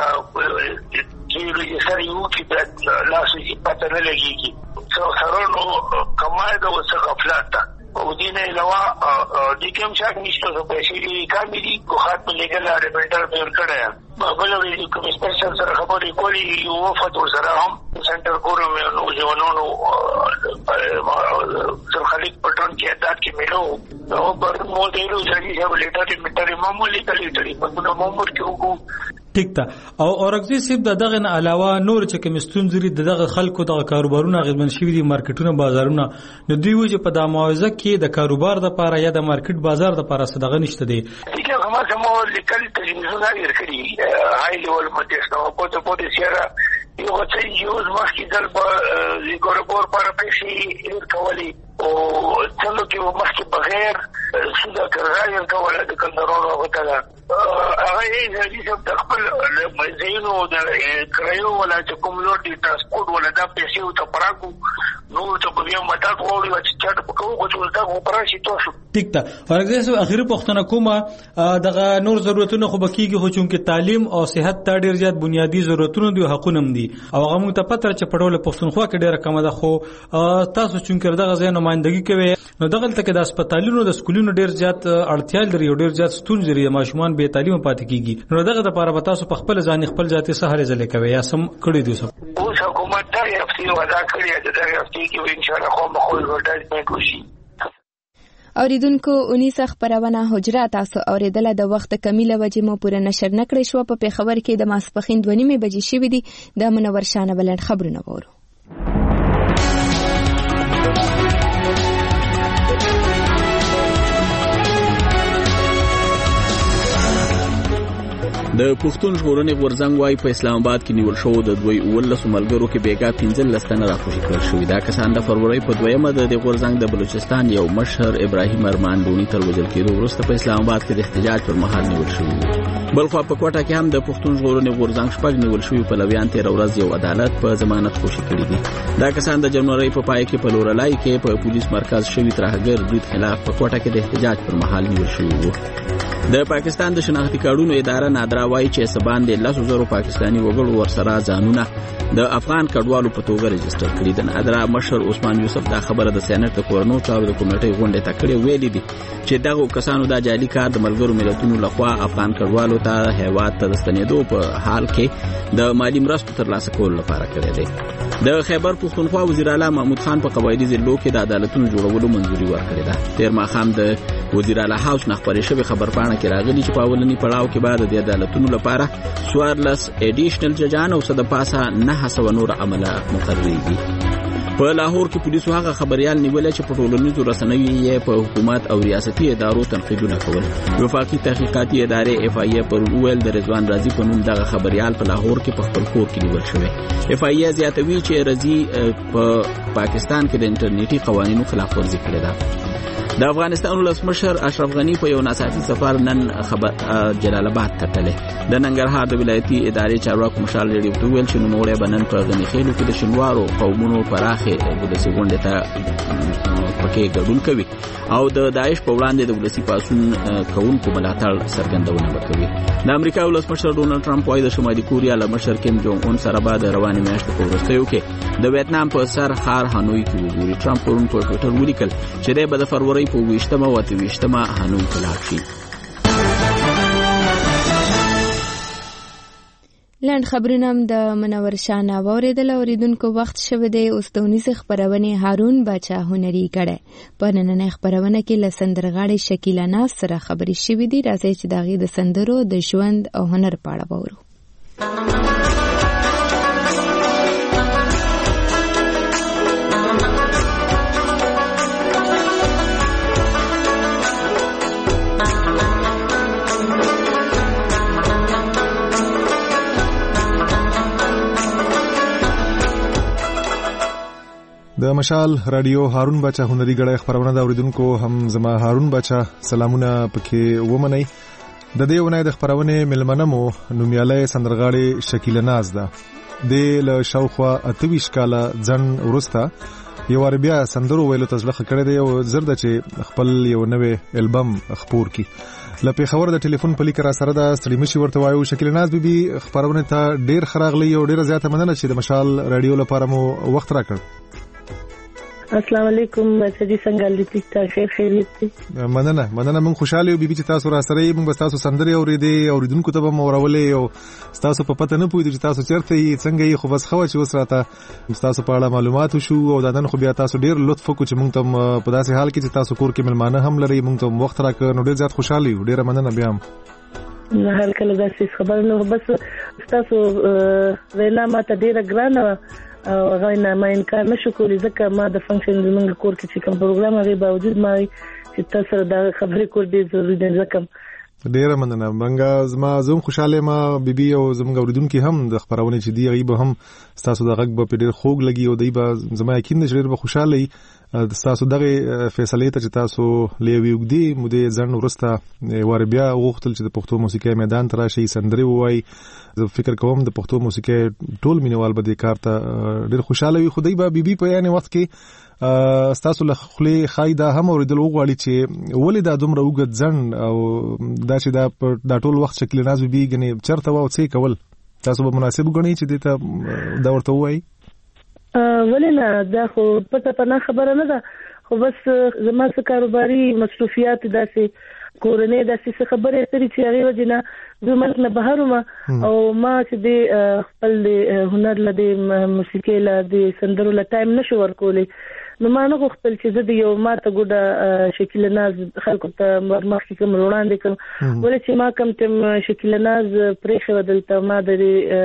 چې لري یو کې لاسي پته نه لګيږي څو سرونو کمای دا وسه غفلت او دینه علاوه د کوم شاک نشته په پیسې کار دي کو خاط په لیګل اډمنټر په ورکړه بل ویډیو کوم سپیشل سره خبرې کولی یو وفد سره هم سنټر کورم نو ځوانانو سر خلیق پټون کې اعداد کې ملو او پر مو دیرو ځای چې ولټه میټر معمولی کلی دی په نو معمول کې وګو ټیک تا او اورګزی صاحب دغه نه علاوه نور چې کوم ستونزې دغه خلکو دغه کاروبارونه غوښمن شوی دي مارکیټونه بازارونه نو دوی وجه په د معاوضه کې د کاروبار د لپاره یا د مارکیټ بازار د لپاره صدقه نشته دي چې کومه سمو لیکل تلویزیونونه یې کړی هاي لیول مټیسنو په تو په دې سره یو څه یوز مخکې دل په لیکورپور پر پیسې کولې او څلو کې مخکې بغیر سودا کړای کوله د کندرونو وکړه هغه یې چې د خپل زینو د کرایو ولا چې کوم لوړ دي ترانسپورت ولا د پیسې او ته پراکو نو ته په یو متا کوړی چې چټ په کوو چې ولته خو پراشي تاسو ټیک ته ورګه اخیری پښتنه کومه دغه نور ضرورتونه خو بکیږي خو چې تعلیم او صحت ته ډیر زیات بنیادی ضرورتونه دي حقونه هم دي او هغه مو ته پتر چې پټول پښتونخوا کې ډیره کم ده خو تاسو چې دغه ځای نمائندګي کوي نو دغه تل کې د هسپتالونو د سکولونو ډیر زیات اړتیا لري او ډیر زیات ستونزې لري ماشومان به تعلیم پاتې کیږي نو دغه د لپاره تاسو په خپل ځان خپل ذاتي سهارې ځلې کوي یا سم کړی دي سم اوس حکومت ته یې افسي ودا کړی د دغه افسي کې ان شاء الله خو مخول ورډایمنټ وشي اوریدونکو اونیسه خبرونه حجره تاسو اوریدله د وخت کمی له وجې مو پوره نشر نکړې شو په پیښور کې د ماسپخین دوه نیمې بجې شوې دي د منور شانه بلند خبرونه وورو د پښتون ژغورنې غورځنګ وايي په اسلام آباد کې نیول شو د دوی ولسو ملګرو کې بیګا پنځلس تنه راخوشي کړل شوې دا کسان د فروری په دویمه د غورځنګ د بلوچستان یو مشهور ابراهیم ارمان ډونی تر وژل کېدو وروسته په اسلام آباد کې د احتجاج پر مهال نیول شوی بلخو په کوټه کې هم د پښتون ژغورنې غورځنګ شپږ نیول شوی په لویان تیر ورځ یو عدالت په ضمانت خوشي کړی دي دا کسان د جنوري په پای کې په لورلای کې په پولیس مرکز شوی ترهګر برید خلاف په کوټه کې د احتجاج پر مهال نیول شوی وو د پاکستان د شناختی کارډونو اداره نادرا وايي چې سبان د لاسو زرو پاکستانی وګړو ورسره ځانونه د افغان کډوالو په توګه ريجستره کړی دي نادرا مشر عثمان یوسف دا خبره د سېنات د کورنو چارو د کمیټې غونډه ته کړې ویلې دي چې دغه کسانو د جعلي کار د ملګرو ملتونو لخوا افغان کډوالو ته هیواد ته ستنېدو په حال کې د مالی مرستو ترلاسه کول لپاره کړی دی د خیبر پښتونخوا وزیر اعلی محمود خان په قبایلی ضلعو کې د عدالتونو جوړولو منځوري ورکړې ده تیر ماخام د وزیر اعلی هاوس نخبري شوی خبر پاڼه کې راغلي چې په اولنی پړاو کې بعد د عدالتونو لپاره سوارلس اډیشنل ججان او صد پاسه نه سو نور عمله مقرري دي په لاهور کې پولیسو هغه خبريال نیول چې په ټولنیزو رسنیو یې په حکومت او ریاستي ادارو تنقیدونه کول وفاقي تحقیقاتي ادارې اف ای پر ویل د رضوان رازي په نوم دغه خبريال په لاهور کې په خپل کور کې نیول شوی اف ای زیاتوي چې رازي په پاکستان کې د انټرنیټي قوانینو خلاف ورزي کړې ده د افغانستان ولسمشر اشرف غنی په یو ناڅاپي سفر نن خبر جلال آباد ته تللی د ننګرهار د ولایتي ادارې چارواکو مشال ریډیو ته ویل چې نوموړی به نن په غني خیلو کې د شینوارو قومونو پراخې ولسي غونډې ته پکې ګډون کوي او د داعش په وړاندې د ولسي پاڅون کوونکو ملاتړ څرګندونه وکړي د امریکا ولسمشر ډونالد ټرمپ وايي د شمالي کوریا له مشر کیم جونګ اون سره به د روانې میاشتې په وروستیو کې د ویتنام په سر ښار هانوي کې وګوري ټرمپ پرون په ټویټر ولیکل چې دی به د فروری په ویشتمه او اته ویشتمه هانوي ته لاړ شي لاند خبرونه د منور شانه اوریدل اوریدونکو وخت شوه دی اوس د ونیس خبرونه هارون بچا هنري کړه په نننۍ خبرونه کې لسندرغاړي شکیلا ناز سره خبري شوې دي راځي چې داغي د سندرو د ژوند او هنر په اړه وورو د مشال رادیو هارون بچا هنري غړې خبرونه د اوریدونکو هم زما هارون بچا سلامونه پکې ومني د دې ونې د خبرونه ملمنمو نومیاله سندرغاړي شکیلا ناز ده د له شاوخوا اتويش کاله ځن ورستا یو عربیا سندرو ویلو تزلخ کړی دی او زرد چې خپل یو نوې البم خپور کی لپاره خبر د ټلیفون په لیکره سره د سلیمشي ورته وایو شکیلا ناز بیبي خبرونه ته ډیر خراغلی او ډیر زیاته مننه چې د مشال رادیو لپاره مو وخت راکړ السلام علیکم سجی څنګه لې ټیک خیر خیریت دي مننه مننه من خوشاله یو بیبي چې تاسو را سره یې موږ تاسو سندري اورېدې اوریدونکو ته به مورولې او تاسو په پته نه پوهیږئ چې تاسو چیرته یې څنګه یې خو بس خو چې اوس راته تاسو په اړه معلومات شو او دا نن خو بیا تاسو ډیر لطف وکړو چې موږ ته په داسې حال کې چې تاسو کور کې ملمانه هم لري موږ ته وخت راکړ نو ډیر زیات خوشاله یو ډیر مننه بیا نه هر کله داسې خبر نو بس تاسو وینا ماته ډیر ګرانه او هغه نه ما انکار نشو کولی ځکه ما د فنکشن زمونږ کور کې چې کوم پروګرام هغه باوجود ما چې تاسو دا خبرې کول دي ضروري ده ځکه ډیره مننه. منګه زما زوم خوشاله ما بیبي او زموږ اوریدونکو هم د خبرونه چې دی غیب هم تاسو د غږ په ډیر خوږ لګي او دی به زما یقین نشي ډیر به خوشاله وي تاسو دغه فیصله ته چې تاسو لیوي وګدي مده ځن ورسته ور بیا غوښتل چې د پښتو موسیقي میدان ته راشي سندري وای. زه فکر کوم د پښتو موسیقي ټول مینوال به د کار ته ډیر خوشاله وي. خدای به بیبي په یانه وخت کې تاسو له خلی خایدا هم اوریدل وغواړي چې ولې دا دومره وګد ځن او دا چې دا د ټول وخت شکل ناز بي غني چرته و او څه کول تاسو به مناسب غني چې دته دا ورته وای ولې نه دا خو پته پنه خبره نه ده خو بس زما څه کاروباري مصروفیات داسې کورنۍ داسې خبرې ستري چې هغه وجنه زه ملک نه بهر ما او ما چې د خپل هنر لدی موسیقي لدی سندرو له ټایم نشو ورکولې نو ما نه غوښتل چې زه د یو ماته ګوډه شکل ناز خلکو ته مخکې کوم وړاندې کوم ولې چې ما کوم تم شکل ناز پرې خو دلته ما د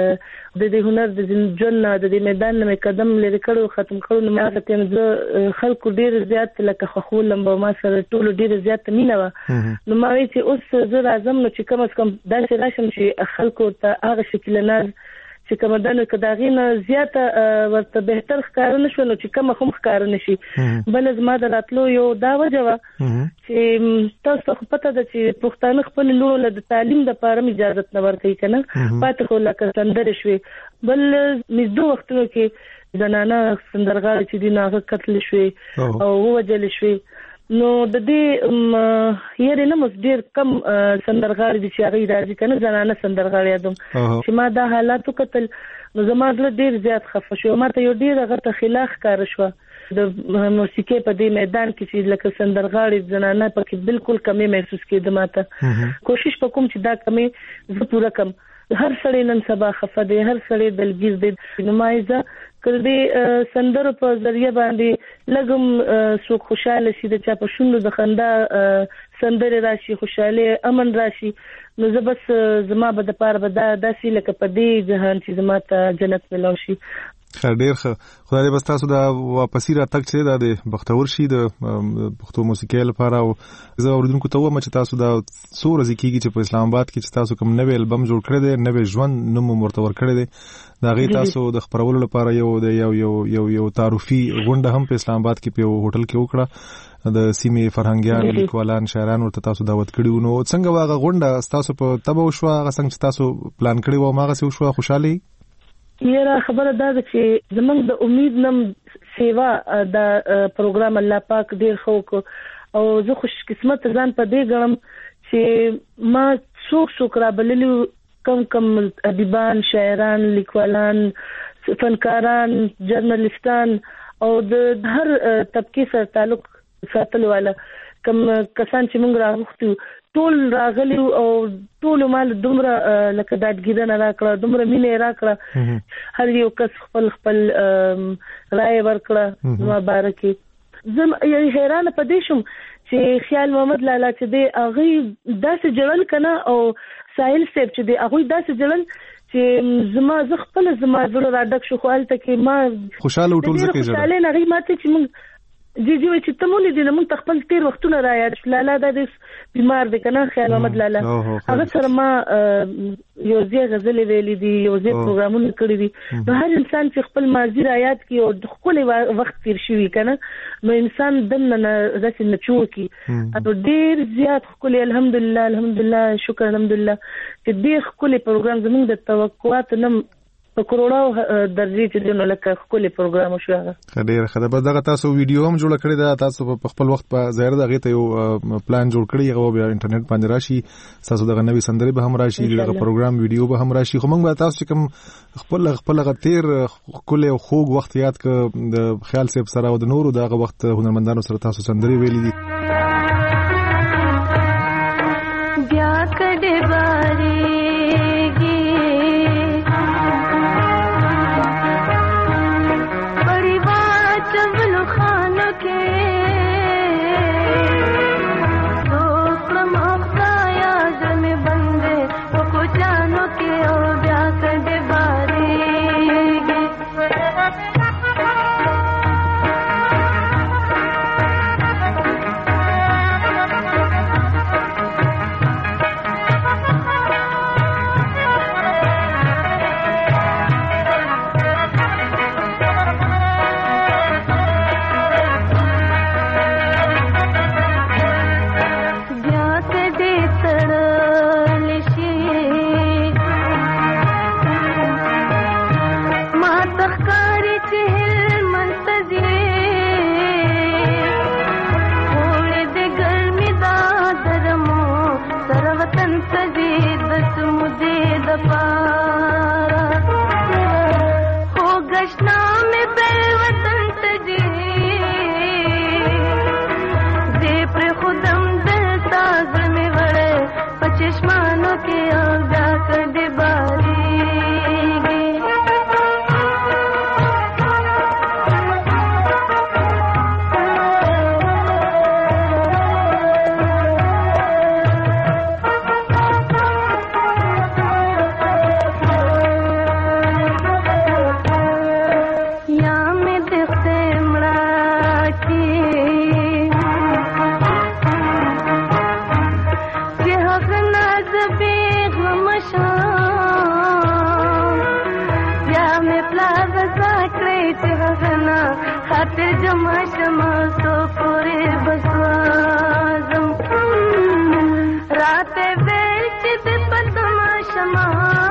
د دې هنر د جن د دې میدان نه قدم لري کړو ختم کړو نو ما ته زه خلکو ډیر زیات لکه خو لمبه ما سره ټول ډیر زیات مینه و نو ما وی چې اوس زه راځم نو چې کوم اس کوم داسې راشم چې خلکو ته هغه شکل ناز چې کوم دنه کداغینه زیاته ورته بهتر ښکار نه شو نو چې کوم هم ښکار نشي بل زما د راتلو یو دا وجه وا چې تاسو خو پته ده چې پښتانه خپل لورو له تعلیم د پاره اجازه نه ورکوي کنه پاتې خو لکه سندر شوي بل مزدو وختونو کې زنانه سندرغاړي چې دی ناغه قتل شوي او وجل شوي نو د دې یاره نه مس ډیر کم سندرغاړي چې هغه راځي کنه زنانه سندرغاړي ادم چې ما دا حالات وکتل نو زما د ډیر زیات خفه شو ما ته یو ډیر غته خلاف کار شو د موسیقي په دې میدان کې چې لکه سندرغاړي زنانه پکې بالکل کمی محسوس کېده ماته کوشش وکوم چې دا کمی زه پوره کم هر سړی نن سبا خفه دی هر سړی دلګیز دی نمایزه کړي سندرو په ذریعہ باندې لګم سو خوشاله شي د چا په شونډو د خندا سندره راشي خوشاله امن راشي نو زه بس زما به د پاره به داسې لکه په دې جهان چې زما ته جنت ملو شي خیر ډیر ښه خدای دې بس تاسو دا واپسی را تک چې دا د بختور شي د پښتو موسیقي لپاره او زه اوریدونکو ته وایم چې تاسو دا څو ورځې کېږي چې په اسلام آباد کې چې تاسو کوم نوې البم جوړ کړی دی نوې ژوند نوم مرتور کړی دی دا غي تاسو د خبرولو لپاره یو یو یو یو یو تعارفي غونډه هم په اسلام آباد کې په هوټل کې وکړه د سیمې فرهنګيان لیکوالان شاعران ورته تاسو دعوت کړیو نو څنګه واغه غونډه تاسو په تبو شو هغه څنګه چې تاسو پلان کړی و ماغه څه شو خوشحالي یاره خبره دا ده چې زمونږ د امید نم سیوا د پروګرام الله پاک ډیر خو او زه خوش قسمت ځان په دې ګرم چې ما څوک څوک را بللی کم کم ادیبان شاعران لیکوالان فنکاران جرنالستان او د هر طبقه سره تعلق ساتل والا کم کسان چې موږ راغختو ټول راغلی او ټول مال دومره لکه دادګیرنه راکړه دومره مینه راکړه هر یو کس خپل خپل رائے ورکړه مبارکي زم یعنی حیران پدې شم چې خیال محمد لالا چې دی هغه داسې جړل کنه او ساحل سیب چې دی هغه داسې جړل چې زما زه خپل زما زړه را ډک شو خپل ته کې ما خوشاله ټول ځکه جړل خوشاله نه غي ماته چې موږ جی جی چې تمونې دي موږ خپل تیر وختونه را یاد لالا د بیمار دي کنه خیال محمد لالا هغه سره ما یو ځای غزل ویلې دي یو ځای پروګرامونه کړی دي نو هر انسان چې خپل ماضي را یاد کړي او خپل وخت تیر شوی کنه نو انسان دنه راسي نچو کی او ډیر زیات خپل الحمدلله الحمدلله شکر الحمدلله چې دې خپل پروګرام زموږ د توقعات نم په کروڑو درجه چې دنه لکه خپل پروګرام شو هغه ډیر خدای به دغه تاسو ویډیو هم جوړ کړی دا تاسو په خپل وخت په ظاهر دغه ته یو پلان جوړ کړی هغه بیا انټرنیټ باندې راشي تاسو دغه نوې سندري به هم راشي دغه پروګرام ویډیو به هم راشي خو موږ به تاسو کوم خپل خپل غتیر کله خوږ وخت یاد ک د خیال سیب سره او د نورو دغه وخت هنرمندانو سره تاسو سندري ویلې دي بیا کډه باري راته وې چې د پدما شمع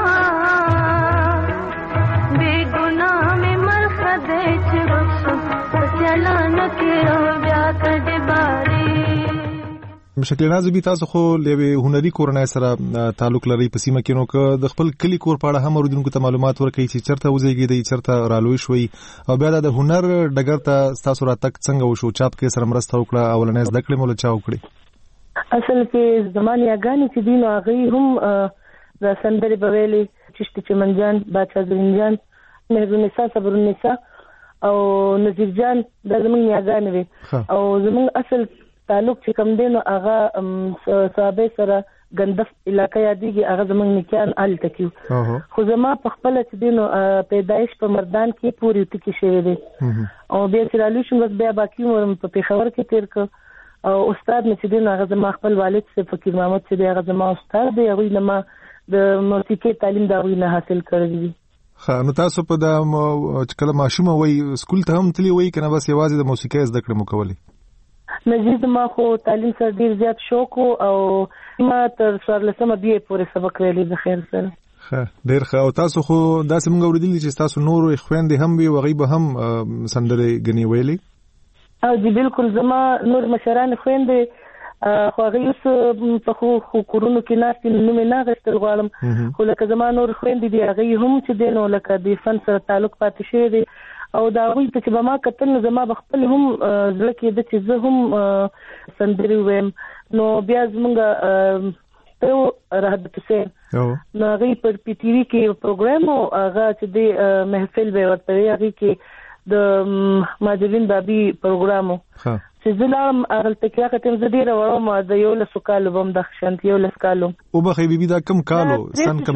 بے ګناه مې مرخه دې چې وښم چلان کې او بیا کډې باري مشکل نازبی تاسو خو لوي هنري کورنۍ سره تعلق لري په سیمه کې نو که د خپل کلی کور په اړه هم اوریدونکو ته معلومات ورکړي چې چرته وزيږي دی چرته رالوي شوي او بیا د هنر ډګر ته تاسو راتک څنګه وشو چاپ کې سره مرسته وکړه اولنې زده کړې مولا چا وکړي اصل کې زمانه یاګانی چې دین هغه هم د سندري بویلي چشتي چمنجان باچا زرینجان مهرونیسا صبرونیسا او نذیر جان د زمون یاګانی وي او زمون اصل تعلق چې کوم دینو هغه صحابه سره غندف علاقې یادېږي هغه زمونږ نکان ال تکیو خو زما په خپل چې دینو پیدایش په مردان کې پوری ټکی شوی دی او بیا چې رالو شم بس بیا باقي مور په پیښور کې تیر ک او استاد مې چې دینو هغه زما خپل والد څخه فقیر محمد چې هغه زما استاد دی هغه نما د موسیقي تعلیم دا وینه حاصل کړی دی خا نو تاسو په د کله ماشومه وای سکول ته هم تلی وای کنه بس یوازې د موسیقي زده کړې مو کولې نجیب ما خو تعلیم سره ډیر زیات شوق او ما تر څوارلسمه بي پورې سبق ویلي د خیر سره ښه ډیر ښه او تاسو خو داسې موږ اوریدلی چې تاسو نور خويندې هم وي وغي به هم سندره غني ویلي او جی بالکل زما نور مشران خويندې خو هغه اوس په خو کورونو کې ناست نو مې نه غشتل غواړم خو لکه زما نور خويندې دي هغه هم چې دینو لکه د فن سره تعلق پاتې شوی دی او دا وی ته چې ما کتل زما بخپل هم زړه کې د چې زه هم سندري ویم نو بیا زمونږ ته راحت حسین نو هغه پر پی ټي وی کې پروګرام او هغه چې د محفل به ورته هغه کې د ماجلین بابي پروګرام چې زلام هغه تکیا کتم زدي راوم د یو لسکالو بم د شانت یو لسکالو او بخې بيبي دا کم کالو سن کم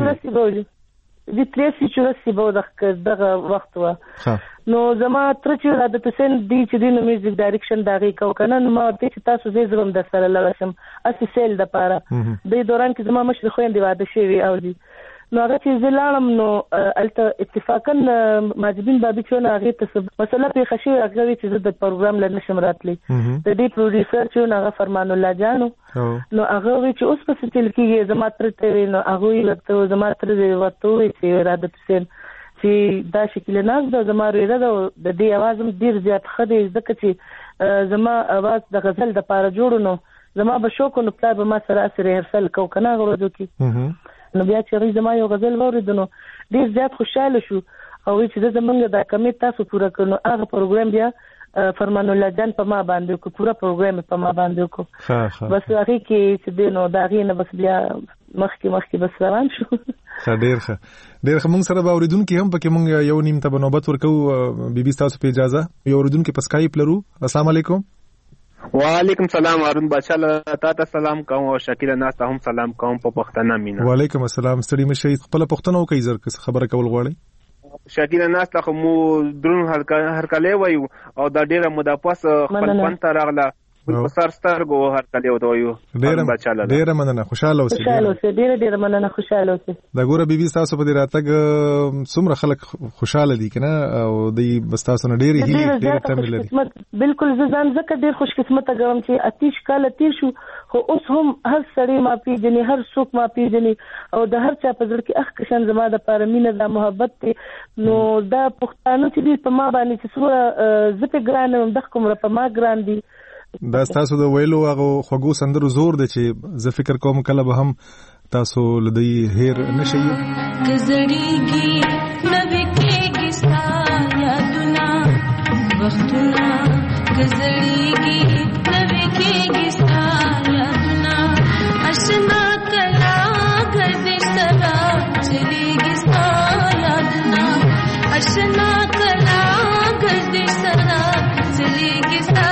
د تریسي چورسي به دغه وخت و نو زما تر چې د حسین دی چې د میوزیک ډایرکشن دغه کو کنه نو ما ته چې تاسو زه زوم د سره لږم اسی سیل د پاره د دوران کې زما مشر خويندې واده شوی او دي نو هغه چې زلالم نو الته اتفاقا ماجبین بابي چونه هغه ته مسله په خشي هغه چې د پروګرام لنه شمراتلې د دې پروډوسر چې هغه فرمان الله جانو نو هغه چې اوس په ستل کې زما تر ته نو هغه ورته زما تر ورته چې راده حسین چې دا شکل نه د زما ریره د دې आवाज هم ډیر زیات خدي ځکه چې زما आवाज د غزل د پاره جوړونو زما به شوق نو پلا به ما سره سره هرڅل کو کنه غوړو کې نو بیا چې زما یو غزل وریدنو ډیر زیات خوشاله شو او چې زمونږ د کمی تاسو پورا کړو هغه پروګرام بیا فرمان الله جان په ما باندې کو پورا پروګرام په ما باندې کو بس هغه کې چې دینو دا غینه بس بیا مخکې مخکې بس روان شو ډیر ښه ډیر ښه مونږ سره به اوریدونکو هم پکې مونږ یو نیم ته نوبت ورکو بي بي تاسو په اجازه یو اوریدونکو په سکایپ لرو السلام علیکم وعلیکم سلام هارون بادشاہ تا ته سلام کوم او شکیل ناس ته هم سلام کوم په پښتنه مینا وعلیکم السلام ستړي مشه خپل پښتنه او کیزر خبره کول غواړي شکیل ناس ته مو درون هر هر کله وایو او دا ډیره مدافعس خپل پن ته راغله په سر سترګو هر کله وایو ډیره ډیره مننه خوشاله اوسئ خوشاله اوسئ ډیره ډیره مننه خوشاله اوسئ دا ګوره بي بي تاسو په دې راتګ څومره خلک خوشاله دي کنه او د بس تاسو نه ډیره هیله ډیره تمه لري بالکل ځان زکه ډیر خوش قسمت غواړم چې اتیش کال تیر شو خو اوس هم هر سړی ما پیژني هر څوک ما پیژني او د هر چا په ځل کې اخ کشن زما د پاره مینه د محبت نو دا پښتانه چې په ما باندې چې سوره زپه ګرانم د کوم په ما ګران دي دا تاسو د ویلو هغه خوګو سندرو زور دی چې زه فکر کوم کله به هم تاسو لدی هیر نشي گزړیږي نبی کېږي ستا یادونه وختونه گزړیږي نبی کېږي ستا یادونه آشنا کلا ګرځي سره چلیږي ستا یادونه آشنا کلا ګرځي سره چلیږي ستا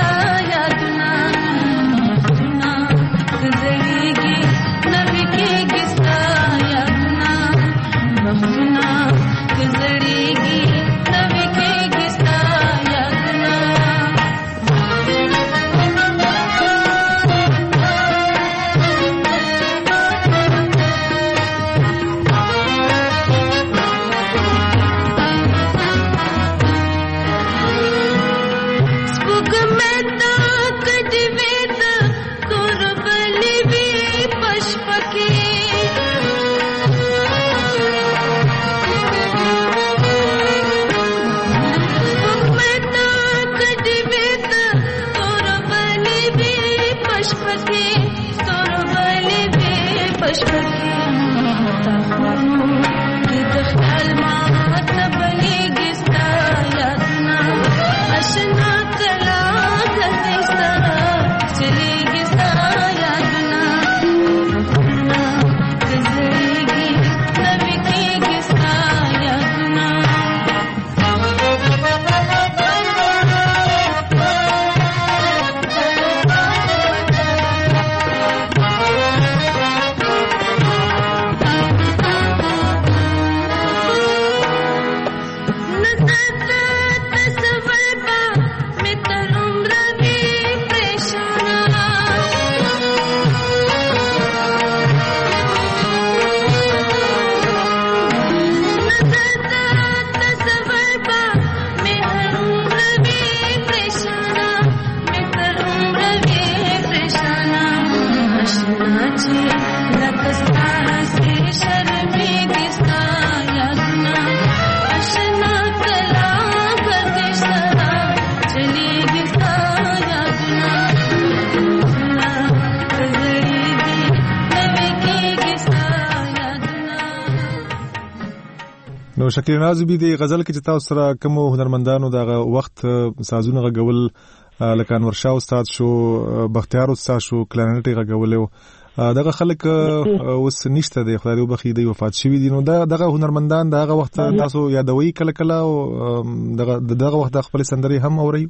نو شکیل نازبی د غزل کې چې تاسو سره کوم هنرمندانو دغه وخت سازونه غول لکه انور شاه استاد شو بختیار استاد شو کلارنټ غول دغه خلک اوس نشته د خدای وبخي د وفات شوی دي نو دغه هنرمندان دغه وخت تاسو یادوي کله کله او دغه دغه وخت د خپل سندري هم اوري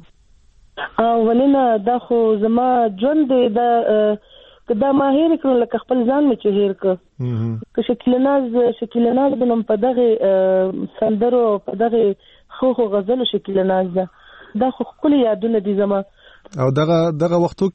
ولنه دا خو زما ژوند د کدا ما هیر کړل لکه خپل ځان مې چې هیر ک که شکیل ناز شکیل ناز بنم په دغه سندرو په دغه خو خو غزل شکیل ناز دا خو خپل یادونه دي زما او دغه دغه وختو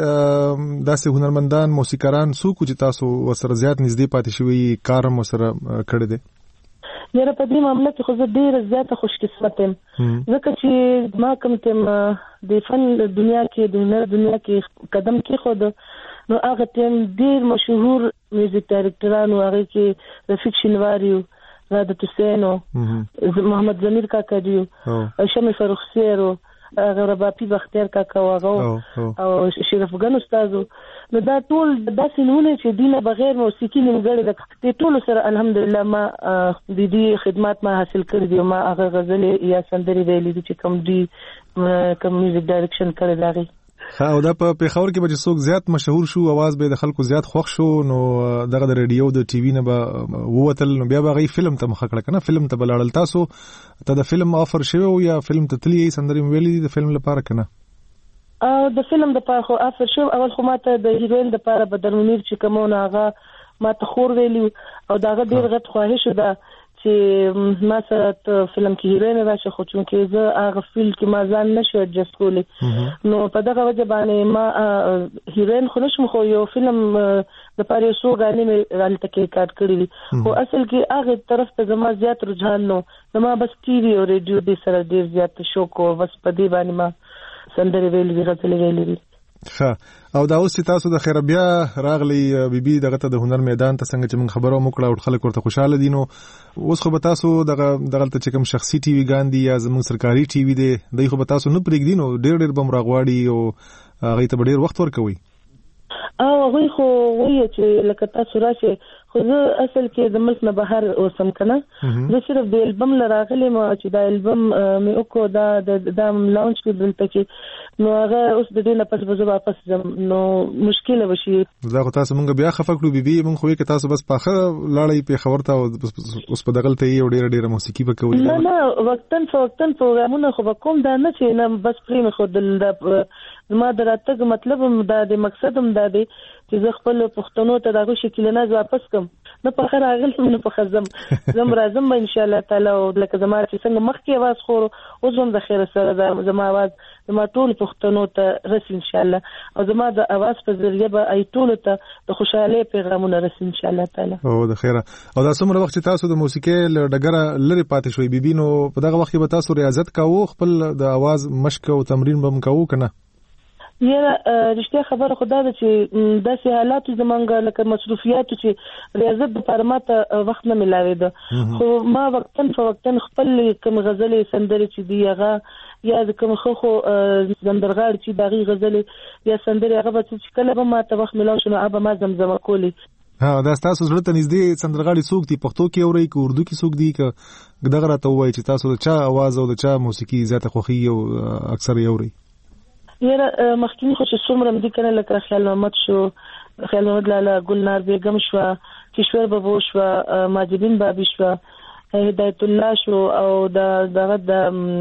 کې داسې هنرمندان موسیقاران څوک چې تاسو وسره زیات نږدې پاتې شوی کار مو سره کړی دی یاره په دې معاملې کې خو زه ډېره زیاته خوش قسمت یم ځکه چې ما کوم تم د فن دنیا کې د هنر دنیا کې قدم کېښود نو هغه تم ډېر مشهور میوزیک ډایرکټرانو هغه کې رفیق شینواری رادت حسین محمد ضمیر کاکا دیو شمع فرخسیر هغه رباپی بختیار کاکا واغو او شریف ګن استادو نو دا ټول داسې نونه چې دینه بغیر موسیقي نیمګړی د ټول سره الحمدلله ما د دې خدمات ما حاصل کړې دي ما هغه غزل یا سندري ویلې دي چې کوم دی کوم میوزیک ډایرکشن کړی دی او دا په پیښور کې به څوک زیات مشهور شو आवाज به د خلکو زیات خوښ شو نو دغه د ریډیو د ټي وي نه به ووتل نو بیا به غي فلم ته مخ کړه کنه فلم ته بلاړل تاسو ته د فلم افر شوی او یا فلم ته تلی سندري ویلې د فلم لپاره کنه او د فلم د پاره خو افر شو اول خو ماته د هیروین د پاره بدر منیر چې کومونه هغه ماته خور ویلی او داغه ډیر غټ خواهش ده چې ما سره فلم کې هیروین راشه خو چې زه هغه فیلم کې ما ځان نشو اډجسټ کولی نو په دغه وجه باندې ما هیروین خو نشم خو یو فلم د پاره یو څو غانې مې رالته کې کار کړی خو اصل کې هغه طرف ته زما زیات رجحان نو زما بس ټي وي او ریډیو دې سره ډیر زیات شوق او بس په دې باندې ما سندري ویلې غزل ویلې ښه او دا اوس تاسو د خیر بیا راغلی بیبي دغه ته د هنر میدان ته څنګه چې موږ خبرو وکړه او خلک ورته خوشاله دي نو اوس خو به تاسو دغه دغه ته چې کوم شخصي ټي وي ګاندي یا زموږ سرکاري ټي وي دی دای خو به تاسو نه پرېږدي نو ډېر ډېر بم راغواړي او هغه ته ډېر وخت ورکوي او هغه خو وایي چې لکه تاسو راشي خو زه اصل کې د ملک نه بهر اوسم کنه زه صرف د البم لراغلی ما چې دا البم مې وکړو دا د لانچ کې دلته کې نو هغه اوس د دې نه پس به زه واپس ځم نو مشکله وشي دا خو تاسو مونږ بیا خفه کړو بیبي مونږ خو کې تاسو بس پاخه لاړې په خبر ته اوس په دغلته یو ډېر ډېر موسیقي وکوي نه نه وختن فوقتن پروګرامونه خو کوم دا نه چې نه بس پرې مې خو د ما دراتګ مطلب دا د مقصد هم دا دی چې زه خپل پښتنو ته دغه شکل نه واپس کوم نه په خیر راغلم نه په خزم زم راځم ان شاء الله تعالی او لکه زما چې څنګه مخکې आवाज خور او زم د خیر سره زما आवाज زما ټول پښتنو ته رسي ان شاء الله او زما د आवाज په ذریعہ به ای ټول ته د خوشاله پیغامونه رسي ان شاء الله تعالی او د خیر او دا څومره وخت تاسو د موسیقي ډګر لري پاتې شوي بیبي نو په دغه وخت به تاسو ریاضت کاوه خپل د आवाज مشق او تمرین به مکوو کنه یاره رښتیا خبره خدا ده چې داسې حالات زمونږ لکه مصروفیات چې ریاضت لپاره ماته وخت نه ملاوي ده خو ما وختن فوقتن خپل کوم غزلې سندري چې دی هغه یا کوم خو خو زندرغاړ چې دغه غزلې یا سندري هغه چې کله به ماته وخت ملاوي شنو هغه ما زمزمه کولی ها دا تاسو زړه ته نږدې سندرغاړي څوک دي پښتو کې اوري کې اردو کې څوک دي که دغه راته وایي چې تاسو د چا आवाज او د چا موسیقي زیاته خوخي او اکثر اوري یاره مخکې خو چې څومره مې کنه لکه خیال محمد شو خیال محمد لاله ګلنار بیگم شو کشور بابو شو ماجدین بابی شو هدایت الله شو او د دغه د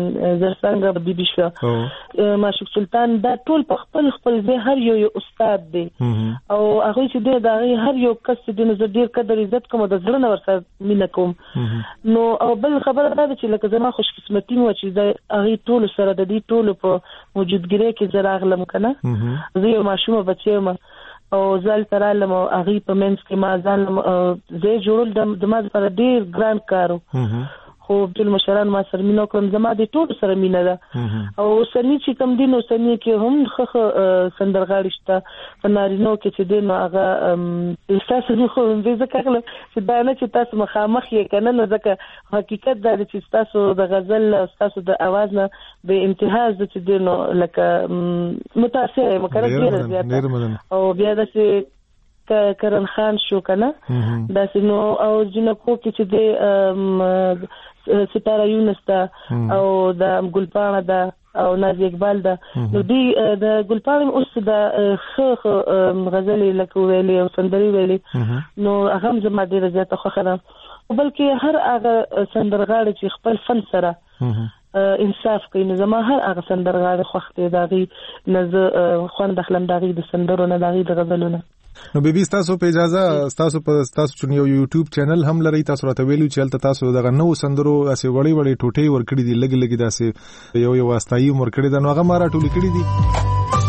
زرسنګ بیبي شو ماشوق سلطان دا ټول په خپل خپل ځای هر یو یو استاد دی او هغه چې دا هر یو کس د نظر ډیر قدر عزت کوم د زړه نور سره مینه کوم نو او بل خبره دا چې لکه زما خوش قسمتي مو چې دا هغه ټول سره د دې ټول په موجودګۍ کې زراغلم کنه زه یو ماشومه بچیم او زال ترالم او هغه په منځ کې ما ځان زه جوړول د ما لپاره ډیر ګران کارو خو خو ټول مشران ما سره مینه کوم زما د ټول سره مینه ده او سني چې کوم دین او سني کې هم خخ سندرغاړي شته فنارینو کې چې دین هغه احساس نه خو دې ځکه چې دا نه چې تاسو مخامخ یې کنه نه ځکه حقیقت دا چې تاسو د غزل تاسو د आवाज نه به امتیاز چې دین لکه متاثر مکرر کېږي او بیا د کرن خان شو کنه دا سينو او جنکو کې چې د ستاره یونس دا او د ګلپاڼه دا او نازي اقبال دا نو دی د ګلپاڼه اوس دا خخ غزل لکه ویلي او سندري ویلي نو هغه زما ډیره زیاته خوښه ده بلکې هر هغه سندرغاړي چې خپل فن سره انصاف کوي نو زما هر هغه سندرغاړي خوښ دي داغي نزه خوان دخلم داغي د سندرو نه داغي د غزلونو نو بیبي تاسو په اجازه تاسو په تاسو چې یو یوټیوب چینل هم لري تاسو راته ویلو چې البته تاسو دغه نو سندرو اسې وړي وړي ټوټي ور کړی دي لګ لګ داسې یو یو واستایي مر کړی دا نو هغه مارا ټولې کړی دي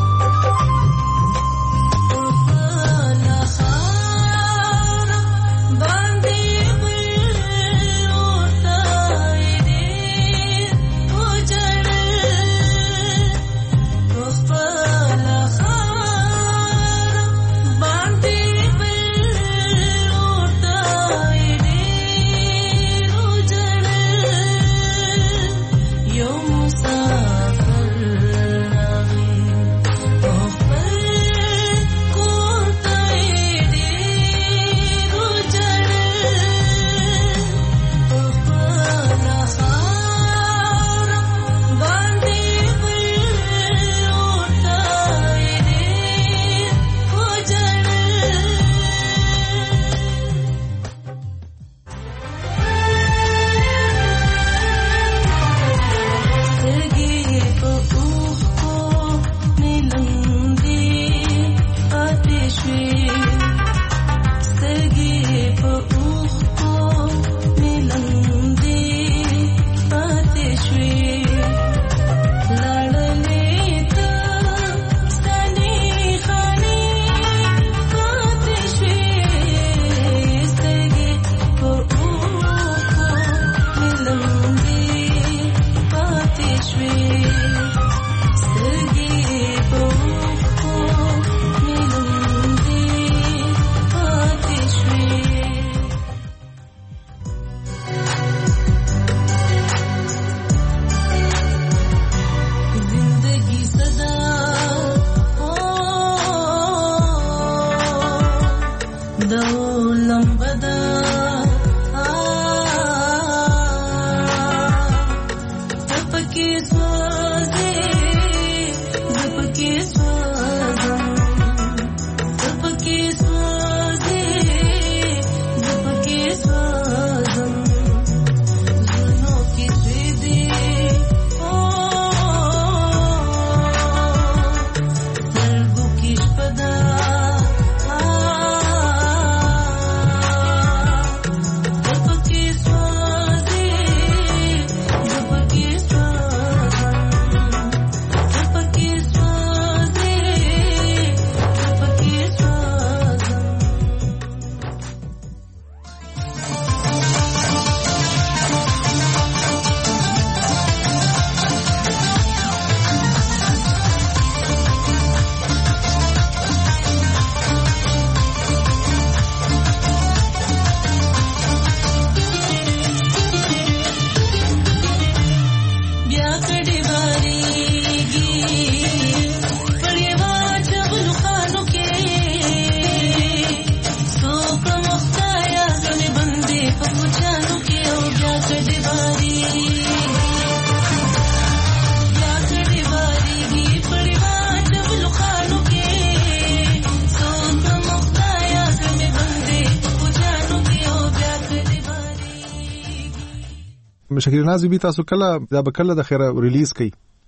شکر ناز بي تاسو کله دا به کله د خیره ریلیز کړئ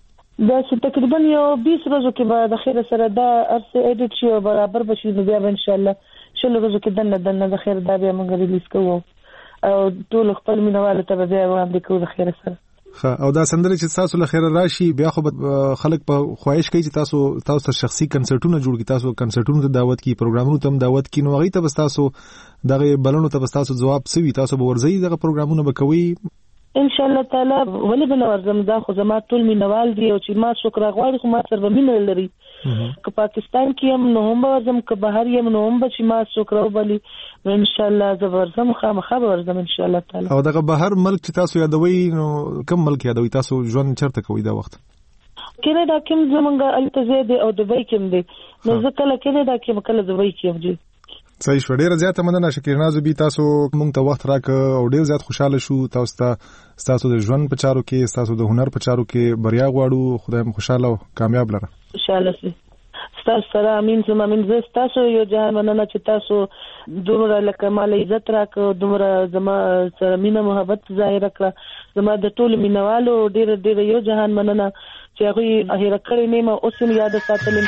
دا چې تقریبا یو بیس ورځو کې به د خیره سره دا ارسه ایډیټ شي او برابر بشي نو بیا ان شاء الله شل ورځو کې دنه دنه د خیره دا بیا موږ ریلیز کوو او ټول خپل مینوالو ته بیا وړاندې کوو د خیره سره او دا سندره چې تاسو له خیره راشي بیا خو خلک په خواهش کوي چې تاسو تاسو ته شخصي کنسرټونه جوړ کړئ تاسو کنسرټونو ته دعوت کړئ پروګرامونو ته دعوت کړئ نو هغه ته تاسو دغه بلنو ته تاسو جواب سوي تاسو به ورځي دغه پروګرامونه به کوي ان شاء الله تعالی ولې بل ورزم دا خو زما ټول مینوال دي او چې ما شکر غواړي خو ما سره مینه لري که پاکستان کې هم نو هم ورزم که بهر یم نو هم چې ما شکر وبلی نو ان شاء الله زه ورزم خامخا ورزم ان شاء الله تعالی. او دغه بهر ملک چې تاسو یادوي نو کوم ملک یادوي تاسو ژوند چرته کوي دا وخت؟ کینیډا کې زمونږ التزه دي او دبي کې دي نو زه کله کینیډا کې کله دبي کې دي. صحیح شو. ډیره زیاته مننه شکر نازو بي تاسو مونږ ته وخت راک او ډیر زیات خوشاله شو. تاسو ته تاسو د ژوند په چارو کې تاسو د هنر په چارو کې بریا غواړو. خدای مو خوشاله او کامیاب لره. خوشاله سي. تاسو سره امين زما من زه تاسو یو جهان مننه چې تاسو دومره لکه مال عزت راک دومره زما سره مینه محبت ظاهر کړه. زما د ټول مینوالو ډیر ډیر یو جهان مننه چې هغه هغه کړی نیمه اوسم یاد ساتلم.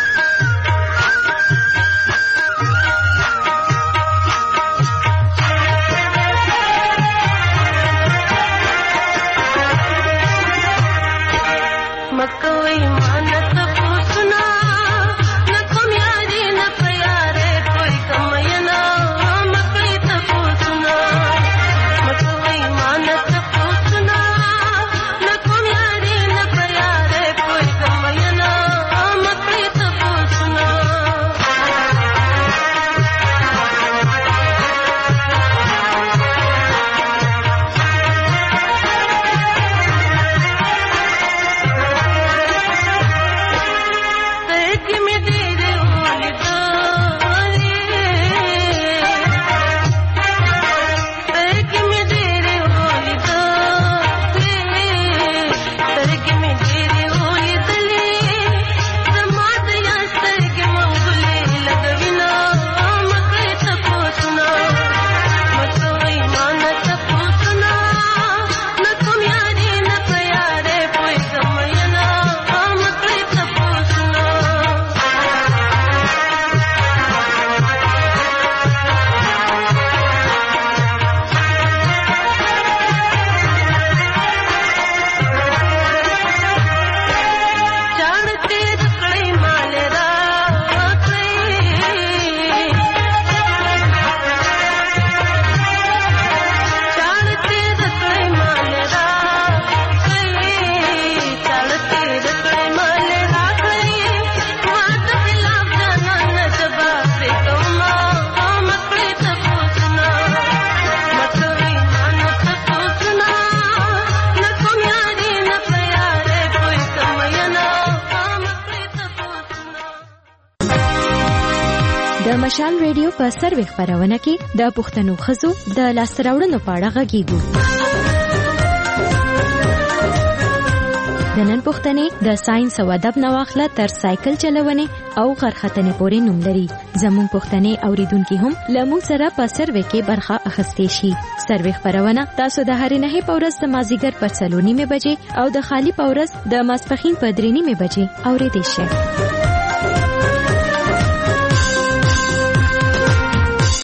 د مشال ریډیو په سروي خبرونه کې د پښتنو خزو د لاستراوړنو په اړه غږیږو. د نن پښتنې د ساينس او ادب نواخله تر سایکل چلونې او غرختنې پورې نوم لري. زموږ پښتنې اوریدونکو هم لمو سره په سروي کې برخه اخیستې شي. سروي خبرونه تاسو د هرې نه په ورځ د مازیګر په څلور نیمه بجې او د خالی په ورځ د ماسپخین په درې نیمه بجې اورېدئ شئ.